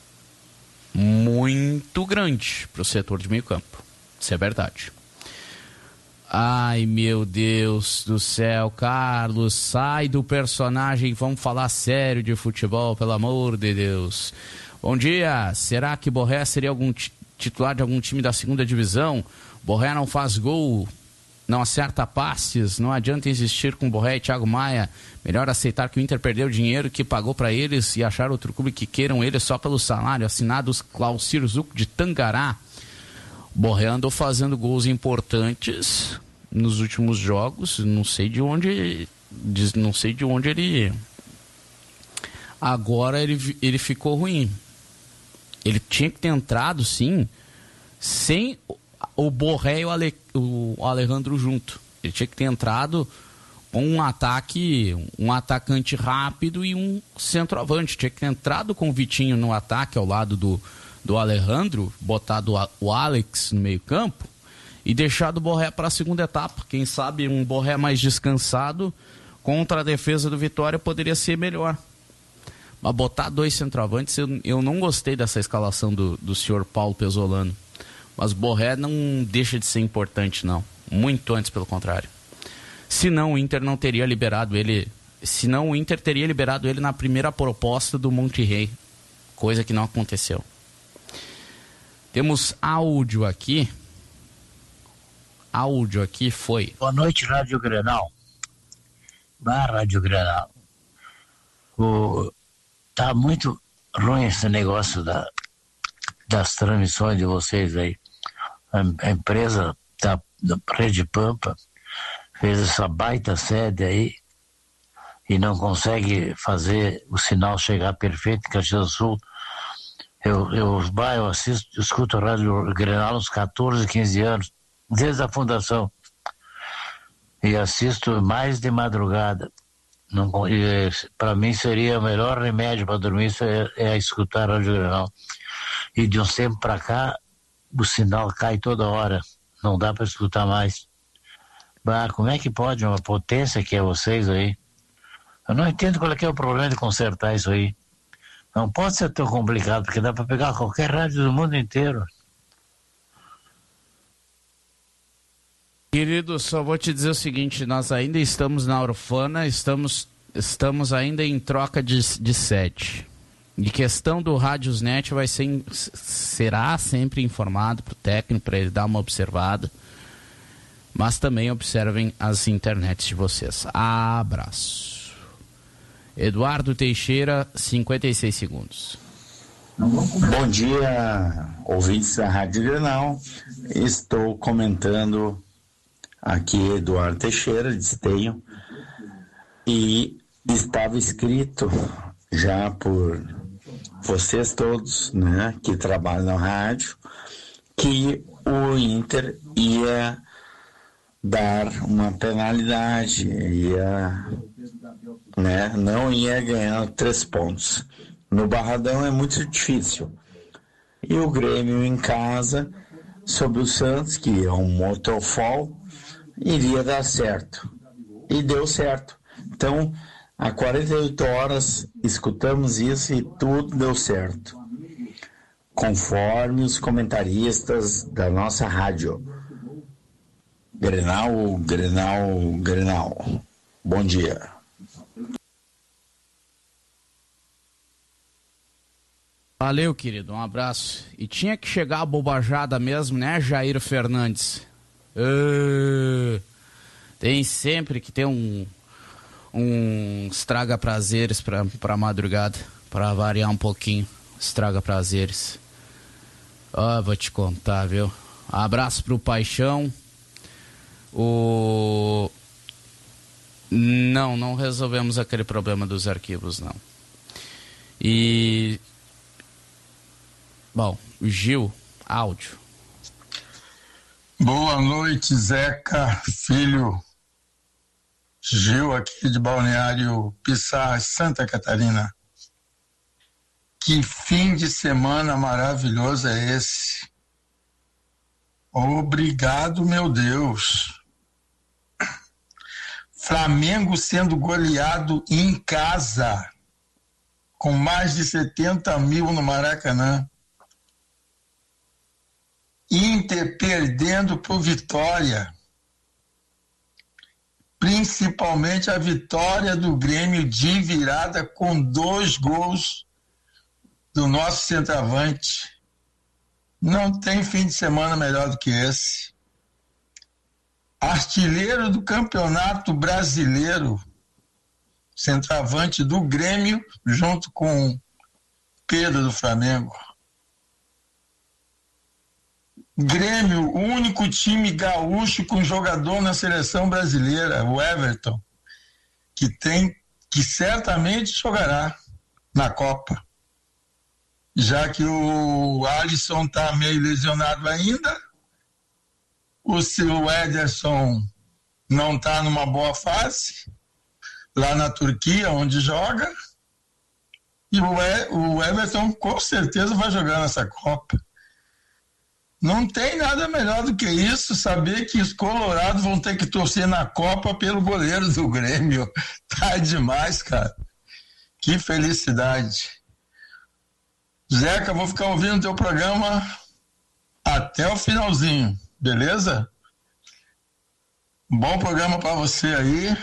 muito grande para o setor de meio campo. Isso é verdade. Ai, meu Deus do céu, Carlos, sai do personagem, vamos falar sério de futebol, pelo amor de Deus. Bom dia, será que Borré seria algum titular de algum time da segunda divisão? Borré não faz gol, não acerta passes, não adianta insistir com Borré e Thiago Maia. Melhor aceitar que o Inter perdeu o dinheiro que pagou para eles e achar outro clube que queiram eles só pelo salário. Assinados Claucir Zuc de Tangará. Borré andou fazendo gols importantes nos últimos jogos, não sei de onde ele agora ele ficou ruim. Ele tinha que ter entrado sim, sem o Borré e o Alejandro junto. Ele tinha que ter entrado com um atacante rápido e um centroavante. Tinha que ter entrado com o Vitinho no ataque ao lado do Alejandro, botado o Alex no meio campo e deixado o Borré para a segunda etapa. Quem sabe um Borré mais descansado contra a defesa do Vitória poderia ser melhor. Mas botar 2 centroavantes, eu não gostei dessa escalação do senhor Paulo Pesolano. Mas Borré não deixa de ser importante, não. Muito antes, pelo contrário. Senão o Inter não teria liberado ele. Senão o Inter teria liberado ele na primeira proposta do Monterrey. Coisa que não aconteceu. Temos áudio aqui. Foi. Boa noite, Rádio Grenal. Rádio Grenal. Tá muito ruim esse negócio das transmissões de vocês aí. A empresa da Rede Pampa fez essa baita sede aí e não consegue fazer o sinal chegar perfeito em Caxias do Sul. Eu escuto a Rádio Grenal uns 14, 15 anos, desde a fundação. E assisto mais de madrugada. Para mim seria o melhor remédio para dormir é escutar a Rádio Grenal. E de um tempo para cá, o sinal cai toda hora. Não dá para escutar mais. Como é que pode uma potência que é vocês aí? Eu não entendo qual é que é o problema de consertar isso aí. Não pode ser tão complicado, porque dá para pegar qualquer rádio do mundo inteiro. Querido, só vou te dizer o seguinte, nós ainda estamos na Orfana, estamos ainda em troca de sede. De questão do Radiosnet será sempre informado para o técnico, para ele dar uma observada. Mas também observem as internets de vocês. Abraço. Eduardo Teixeira, 56 segundos. Bom dia, ouvintes da Rádio Grenal. Estou comentando aqui Eduardo Teixeira, de Esteio, e estava escrito já por vocês todos, né, que trabalham na rádio, que o Inter ia dar uma penalidade, não ia ganhar 3 pontos. No Barradão é muito difícil. E o Grêmio em casa, sobre o Santos, que é um motofol, iria dar certo. E deu certo. Então, há 48 horas escutamos isso e tudo deu certo. Conforme os comentaristas da nossa rádio. Grenal. Bom dia. Valeu, querido, um abraço. E tinha que chegar a bobajada mesmo, né, Jair Fernandes? Tem sempre que ter um estraga-prazeres pra madrugada, pra variar um pouquinho. Estraga-prazeres. Vou te contar, viu? Abraço pro Paixão. Não resolvemos aquele problema dos arquivos, não. E... Bom, Gil, áudio. Boa noite, Zeca, filho. Gil aqui de Balneário Pissarras, Santa Catarina. Que fim de semana maravilhoso é esse? Obrigado, meu Deus. Flamengo sendo goleado em casa, com mais de 70 mil no Maracanã. Inter perdendo por Vitória. Principalmente a vitória do Grêmio de virada com 2 gols do nosso centroavante. Não tem fim de semana melhor do que esse. Artilheiro do Campeonato Brasileiro, centroavante do Grêmio, junto com Pedro do Flamengo. Grêmio, o único time gaúcho com jogador na seleção brasileira, o Everton, que certamente jogará na Copa. Já que o Alisson está meio lesionado ainda, o Ederson não está numa boa fase, lá na Turquia, onde joga, e o Everton com certeza vai jogar nessa Copa. Não tem nada melhor do que isso, saber que os colorados vão ter que torcer na Copa pelo goleiro do Grêmio. Tá demais, cara. Que felicidade. Zeca, vou ficar ouvindo o teu programa até o finalzinho, beleza? Bom programa para você aí.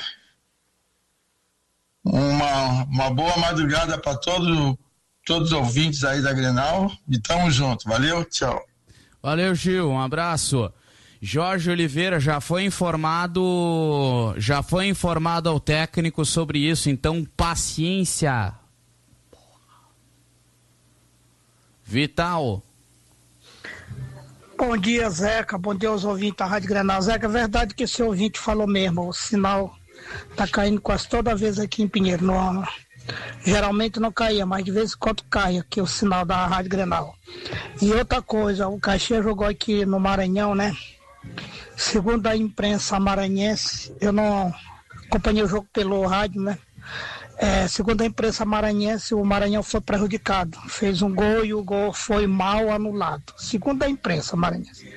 Uma boa madrugada para todos os ouvintes aí da Grenal. E tamo junto. Valeu, tchau. Valeu, Gil, um abraço. Jorge Oliveira já foi informado ao técnico sobre isso, então paciência. Vital. Bom dia, Zeca, bom dia aos ouvintes da Rádio Grenal. Zeca, é verdade que esse ouvinte falou mesmo, o sinal tá caindo quase toda vez aqui em Pinheiro. Geralmente não caía, mas de vez em quando cai aqui o sinal da Rádio Grenal. E outra coisa, o Caxias jogou aqui no Maranhão, né? Segundo a imprensa maranhense, eu não acompanhei o jogo pelo rádio, né? Segundo a imprensa maranhense, o Maranhão foi prejudicado. Fez um gol e o gol foi mal anulado. Segundo a imprensa maranhense.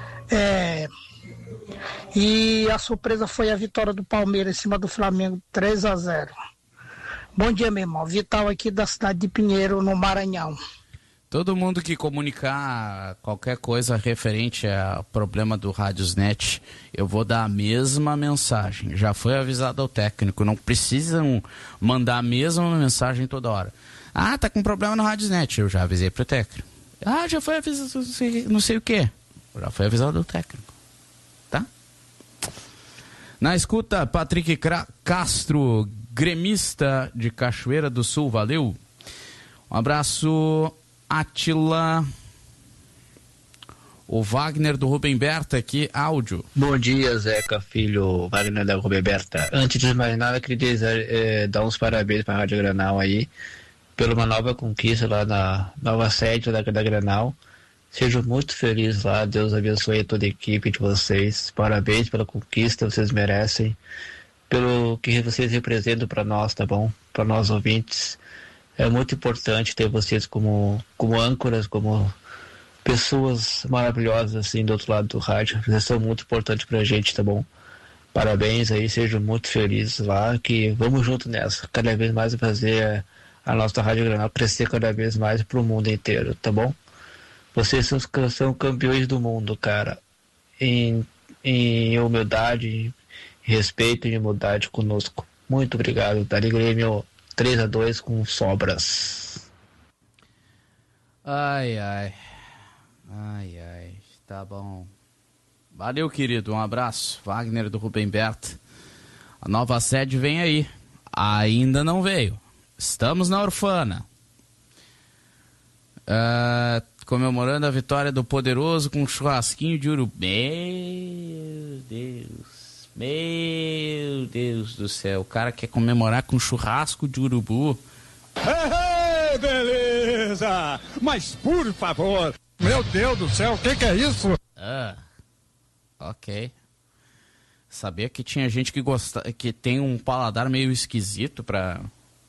E a surpresa foi a vitória do Palmeiras em cima do Flamengo, 3-0. Bom dia, meu irmão. Vital aqui da cidade de Pinheiro, no Maranhão. Todo mundo que comunicar qualquer coisa referente ao problema do Radiosnet, eu vou dar a mesma mensagem. Já foi avisado ao técnico, não precisam mandar a mesma mensagem toda hora. Tá com problema no Radiosnet, eu já avisei pro técnico. Já foi avisado, não sei o quê. Já foi avisado ao técnico. Tá? Na escuta, Patrick Castro, gremista de Cachoeira do Sul, valeu. Um abraço, Átila. O Wagner do Rubem Berta aqui, áudio. Bom dia, Zeca, filho Wagner da Rubem Berta. Antes de mais nada, queria dar uns parabéns para a Rádio Grenal aí, pela uma nova conquista lá na nova sede da Grenal. Sejam muito felizes lá, Deus abençoe toda a equipe de vocês. Parabéns pela conquista, vocês merecem. Pelo que vocês representam para nós, tá bom? Para nós ouvintes. É muito importante ter vocês como âncoras, como pessoas maravilhosas assim do outro lado do rádio. Vocês são muito importantes pra gente, tá bom? Parabéns aí, sejam muito felizes lá, que vamos junto nessa. Cada vez mais fazer a nossa Rádio Grenal crescer cada vez mais pro mundo inteiro, tá bom? Vocês são campeões do mundo, cara. Em humildade, respeito e humildade conosco. Muito obrigado. Dali Grêmio 3-2 com sobras. Ai, tá bom. Valeu, querido, um abraço. Wagner do Rubem Berta. A nova sede vem aí. Ainda não veio. Estamos na Orfana. Comemorando a vitória do Poderoso com um churrasquinho de urubu. Meu Deus do céu. O cara quer comemorar com churrasco de urubu. Beleza! Mas por favor, meu Deus do céu, o que é isso? Ok. Sabia que tinha gente que tem um paladar meio esquisito pra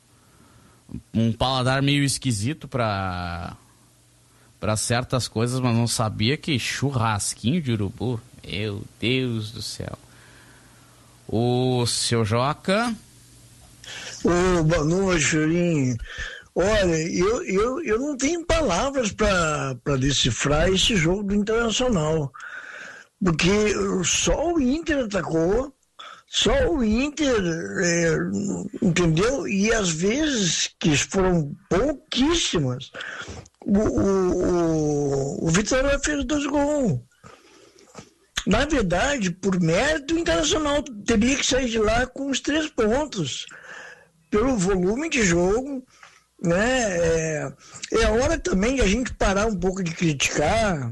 certas coisas, mas não sabia que churrasquinho de urubu. Meu Deus do céu. O seu Joca. Boa noite, Chorinho. Olha, eu não tenho palavras para decifrar esse jogo do Internacional. Porque só o Inter atacou, só o Inter, entendeu? E às vezes, que foram pouquíssimas, o Vitória fez 2 gols. Na verdade, por mérito, o Internacional teria que sair de lá com os 3 pontos. Pelo volume de jogo, né? É hora também de a gente parar um pouco de criticar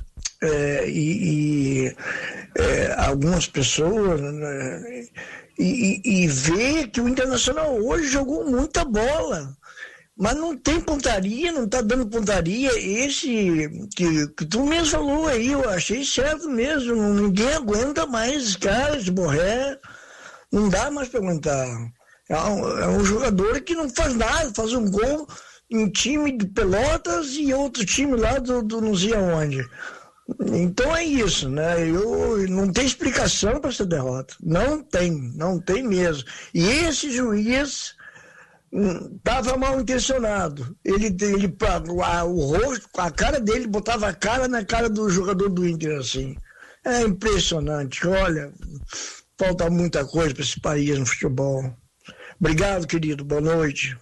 algumas pessoas, né? E ver que o Internacional hoje jogou muita bola, mas não tem pontaria, não está dando pontaria. Esse que tu mesmo falou aí, eu achei certo mesmo. Ninguém aguenta mais esse cara, esse Borré. Não dá mais para aguentar. É um jogador que não faz nada, faz um gol em time de Pelotas e outro time lá do não sei aonde. Então é isso, né? Não tem explicação para essa derrota. Não tem mesmo. E esse juiz estava mal intencionado. O rosto, a cara dele, botava a cara na cara do jogador do Inter, assim. É impressionante. Olha, falta muita coisa para esse país no futebol. Obrigado, querido. Boa noite.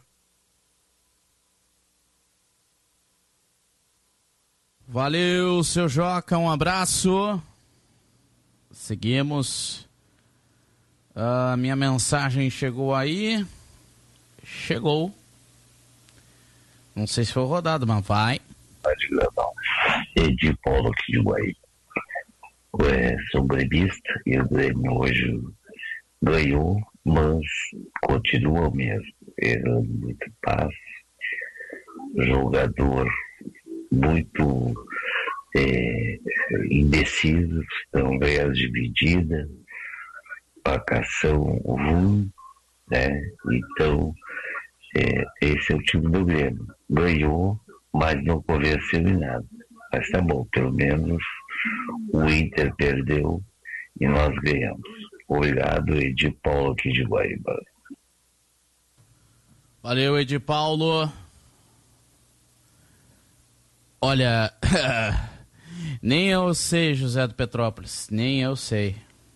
Valeu, seu Joca. Um abraço. Seguimos. Minha mensagem chegou aí. Chegou. Não sei se foi rodado, mas vai. De Paulo aqui de Guaíba. Sou gremista e o Grêmio hoje ganhou, mas continua o mesmo. Errando muito passe. Jogador muito indeciso, estão ganhando dividida, marcação ruim, né? Então, esse é o time do Grêmio. Ganhou, mas não convenceu em nada. Mas tá bom, pelo menos o Inter perdeu e nós ganhamos. Obrigado, Edi Paulo aqui de Guaíba. Valeu, Edi Paulo. Olha, nem eu sei, José do Petrópolis, nem eu sei.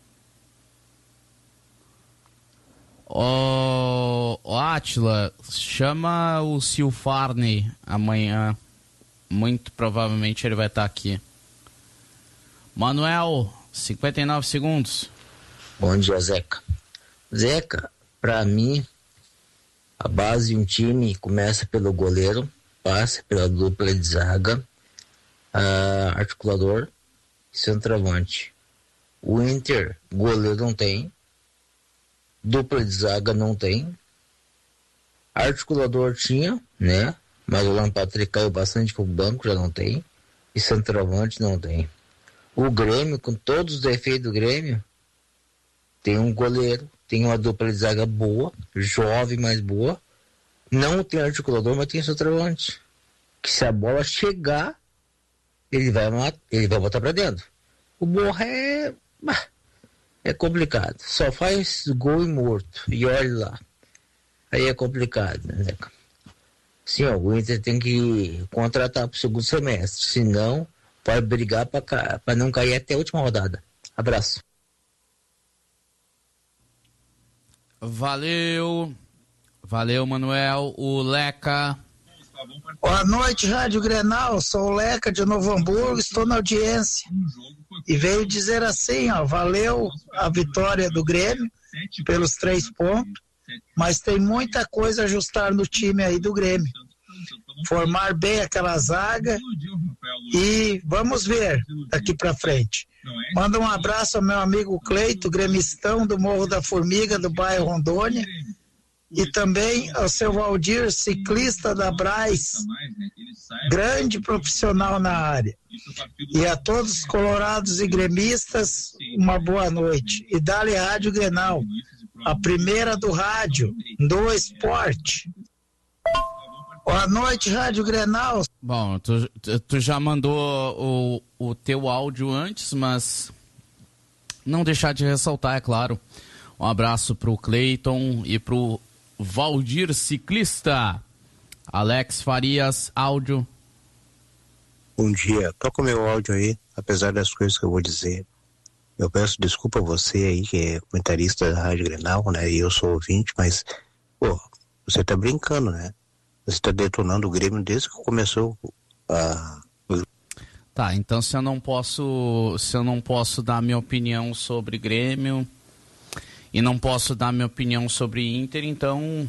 Ô, Átila, chama o Silfarney amanhã. Muito provavelmente ele vai estar aqui. Manuel, 59 segundos. Bom dia, Zeca. Zeca, pra mim, a base de um time começa pelo goleiro, passa pela dupla de zaga, articulador e centroavante. O Inter, goleiro não tem, dupla de zaga não tem, articulador tinha, né? Mas o Lampatri caiu bastante pro banco, já não tem, e centroavante não tem. O Grêmio, com todos os defeitos do Grêmio, tem um goleiro, tem uma dupla de zaga boa, jovem, mas boa, não tem articulador, mas tem centroavante. Que se a bola chegar, ele vai botar pra dentro. O Borré é complicado. Só faz gol e morto. E olha lá. Aí é complicado, né, Zeca? Sim, ó, o Inter tem que contratar pro segundo semestre. Senão, pode brigar pra não cair até a última rodada. Abraço. Valeu. Valeu, Manuel. O Leca. Boa noite, Rádio Grenal. Sou o Leca de Novo Hamburgo, estou na audiência. E veio dizer assim, ó, valeu a vitória do Grêmio pelos 3 pontos, mas tem muita coisa a ajustar no time aí do Grêmio. Formar bem aquela zaga e vamos ver daqui para frente. Manda um abraço ao meu amigo Cleito, gremistão do Morro da Formiga, do bairro Rondônia, e também ao seu Valdir, ciclista da Braz, grande profissional na área. E a todos os colorados e gremistas, uma boa noite. E dá-lhe Rádio Grenal, a primeira do rádio, do esporte. Boa noite, Rádio Grenal. Bom, tu já mandou o teu áudio antes, mas não deixar de ressaltar, é claro. Um abraço pro Cleiton e pro Valdir Ciclista. Alex Farias, áudio. Bom dia, toca o meu áudio aí, apesar das coisas que eu vou dizer. Eu peço desculpa a você aí, que é comentarista da Rádio Grenal, né, e eu sou ouvinte, mas, pô, você tá brincando, né? Você tá detonando o Grêmio desde que começou a... Tá, então se eu não posso dar minha opinião sobre Grêmio e não posso dar minha opinião sobre Inter, então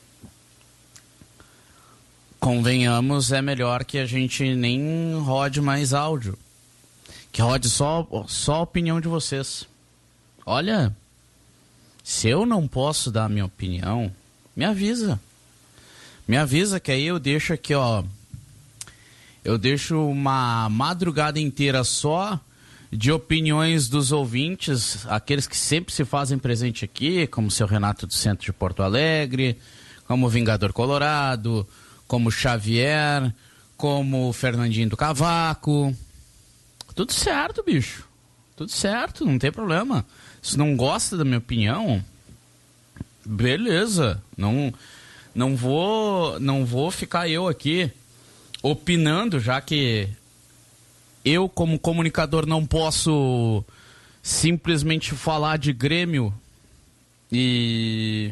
convenhamos, é melhor que a gente nem rode mais áudio. Que rode só a opinião de vocês. Olha, se eu não posso dar minha opinião, me avisa. Me avisa que aí eu deixo aqui, ó. Eu deixo uma madrugada inteira só de opiniões dos ouvintes, aqueles que sempre se fazem presente aqui, como o seu Renato do Centro de Porto Alegre, como o Vingador Colorado, como o Xavier, como o Fernandinho do Cavaco. Tudo certo, bicho. Tudo certo, não tem problema. Se não gosta da minha opinião, beleza. Não vou ficar eu aqui opinando, já que eu, como comunicador, não posso simplesmente falar de Grêmio e...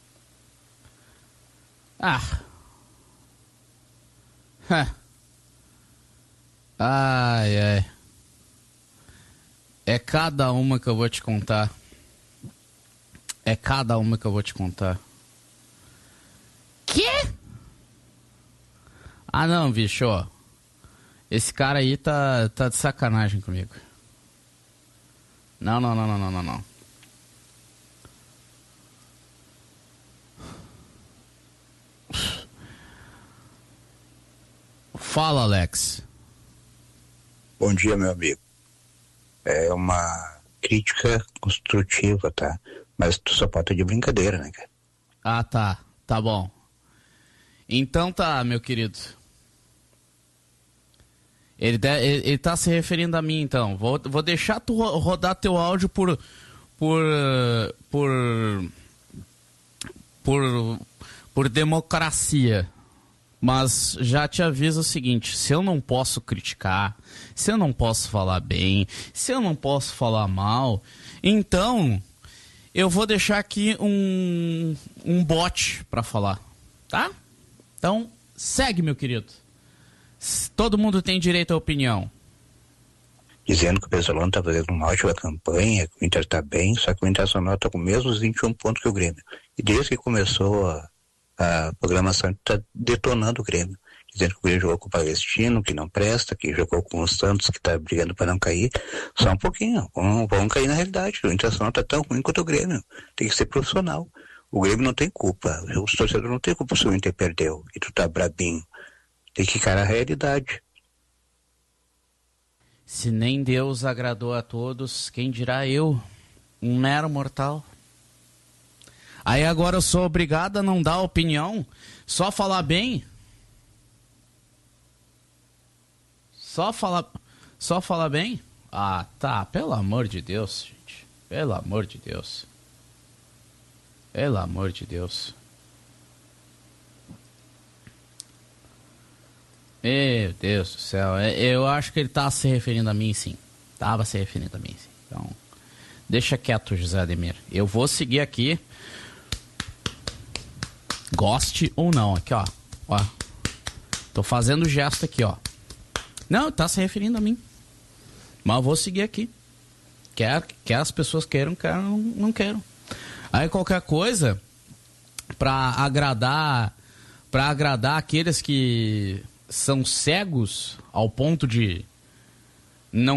Ai. É cada uma que eu vou te contar. Quê? Ah, não, bicho, ó. Esse cara aí tá de sacanagem comigo. Não. Fala, Alex. Bom dia, meu amigo. É uma crítica construtiva, tá? Mas tu só pode de brincadeira, né, cara? Ah, tá. Tá bom. Então tá, meu querido. Ele tá se referindo a mim, então. Vou deixar tu rodar teu áudio por democracia. Mas já te aviso o seguinte, se eu não posso criticar, se eu não posso falar bem, se eu não posso falar mal, então eu vou deixar aqui um bot pra falar, tá? Então, segue, meu querido. Todo mundo tem direito à opinião. Dizendo que o Pesolano tá fazendo uma ótima campanha, que o Inter tá bem, só que o Internacional tá com os mesmos 21 pontos que o Grêmio. E desde que começou a programação, tá detonando o Grêmio. Dizendo que o Grêmio jogou com o Palestino, que não presta, que jogou com o Santos, que tá brigando para não cair. Só um pouquinho, vamos cair na realidade. O Internacional tá tão ruim quanto o Grêmio. Tem que ser profissional. O Grêmio não tem culpa. Os torcedores não têm culpa se o Inter perdeu e tu tá brabinho. Tem que encarar a realidade. Se nem Deus agradou a todos, quem dirá eu, um mero mortal? Aí agora eu sou obrigado a não dar opinião? Só falar bem? Só falar bem? Ah, tá, pelo amor de Deus, gente. Pelo amor de Deus. Pelo amor de Deus. Meu Deus do céu. Eu acho que ele tá se referindo a mim, sim. Tava se referindo a mim, sim. Então, deixa quieto, José Ademir. Eu vou seguir aqui. Goste ou não. Aqui, ó. Tô fazendo gesto aqui, ó. Não, tá se referindo a mim. Mas eu vou seguir aqui. Quer as pessoas queiram, não quero. Aí qualquer coisa, pra agradar aqueles que são cegos ao ponto de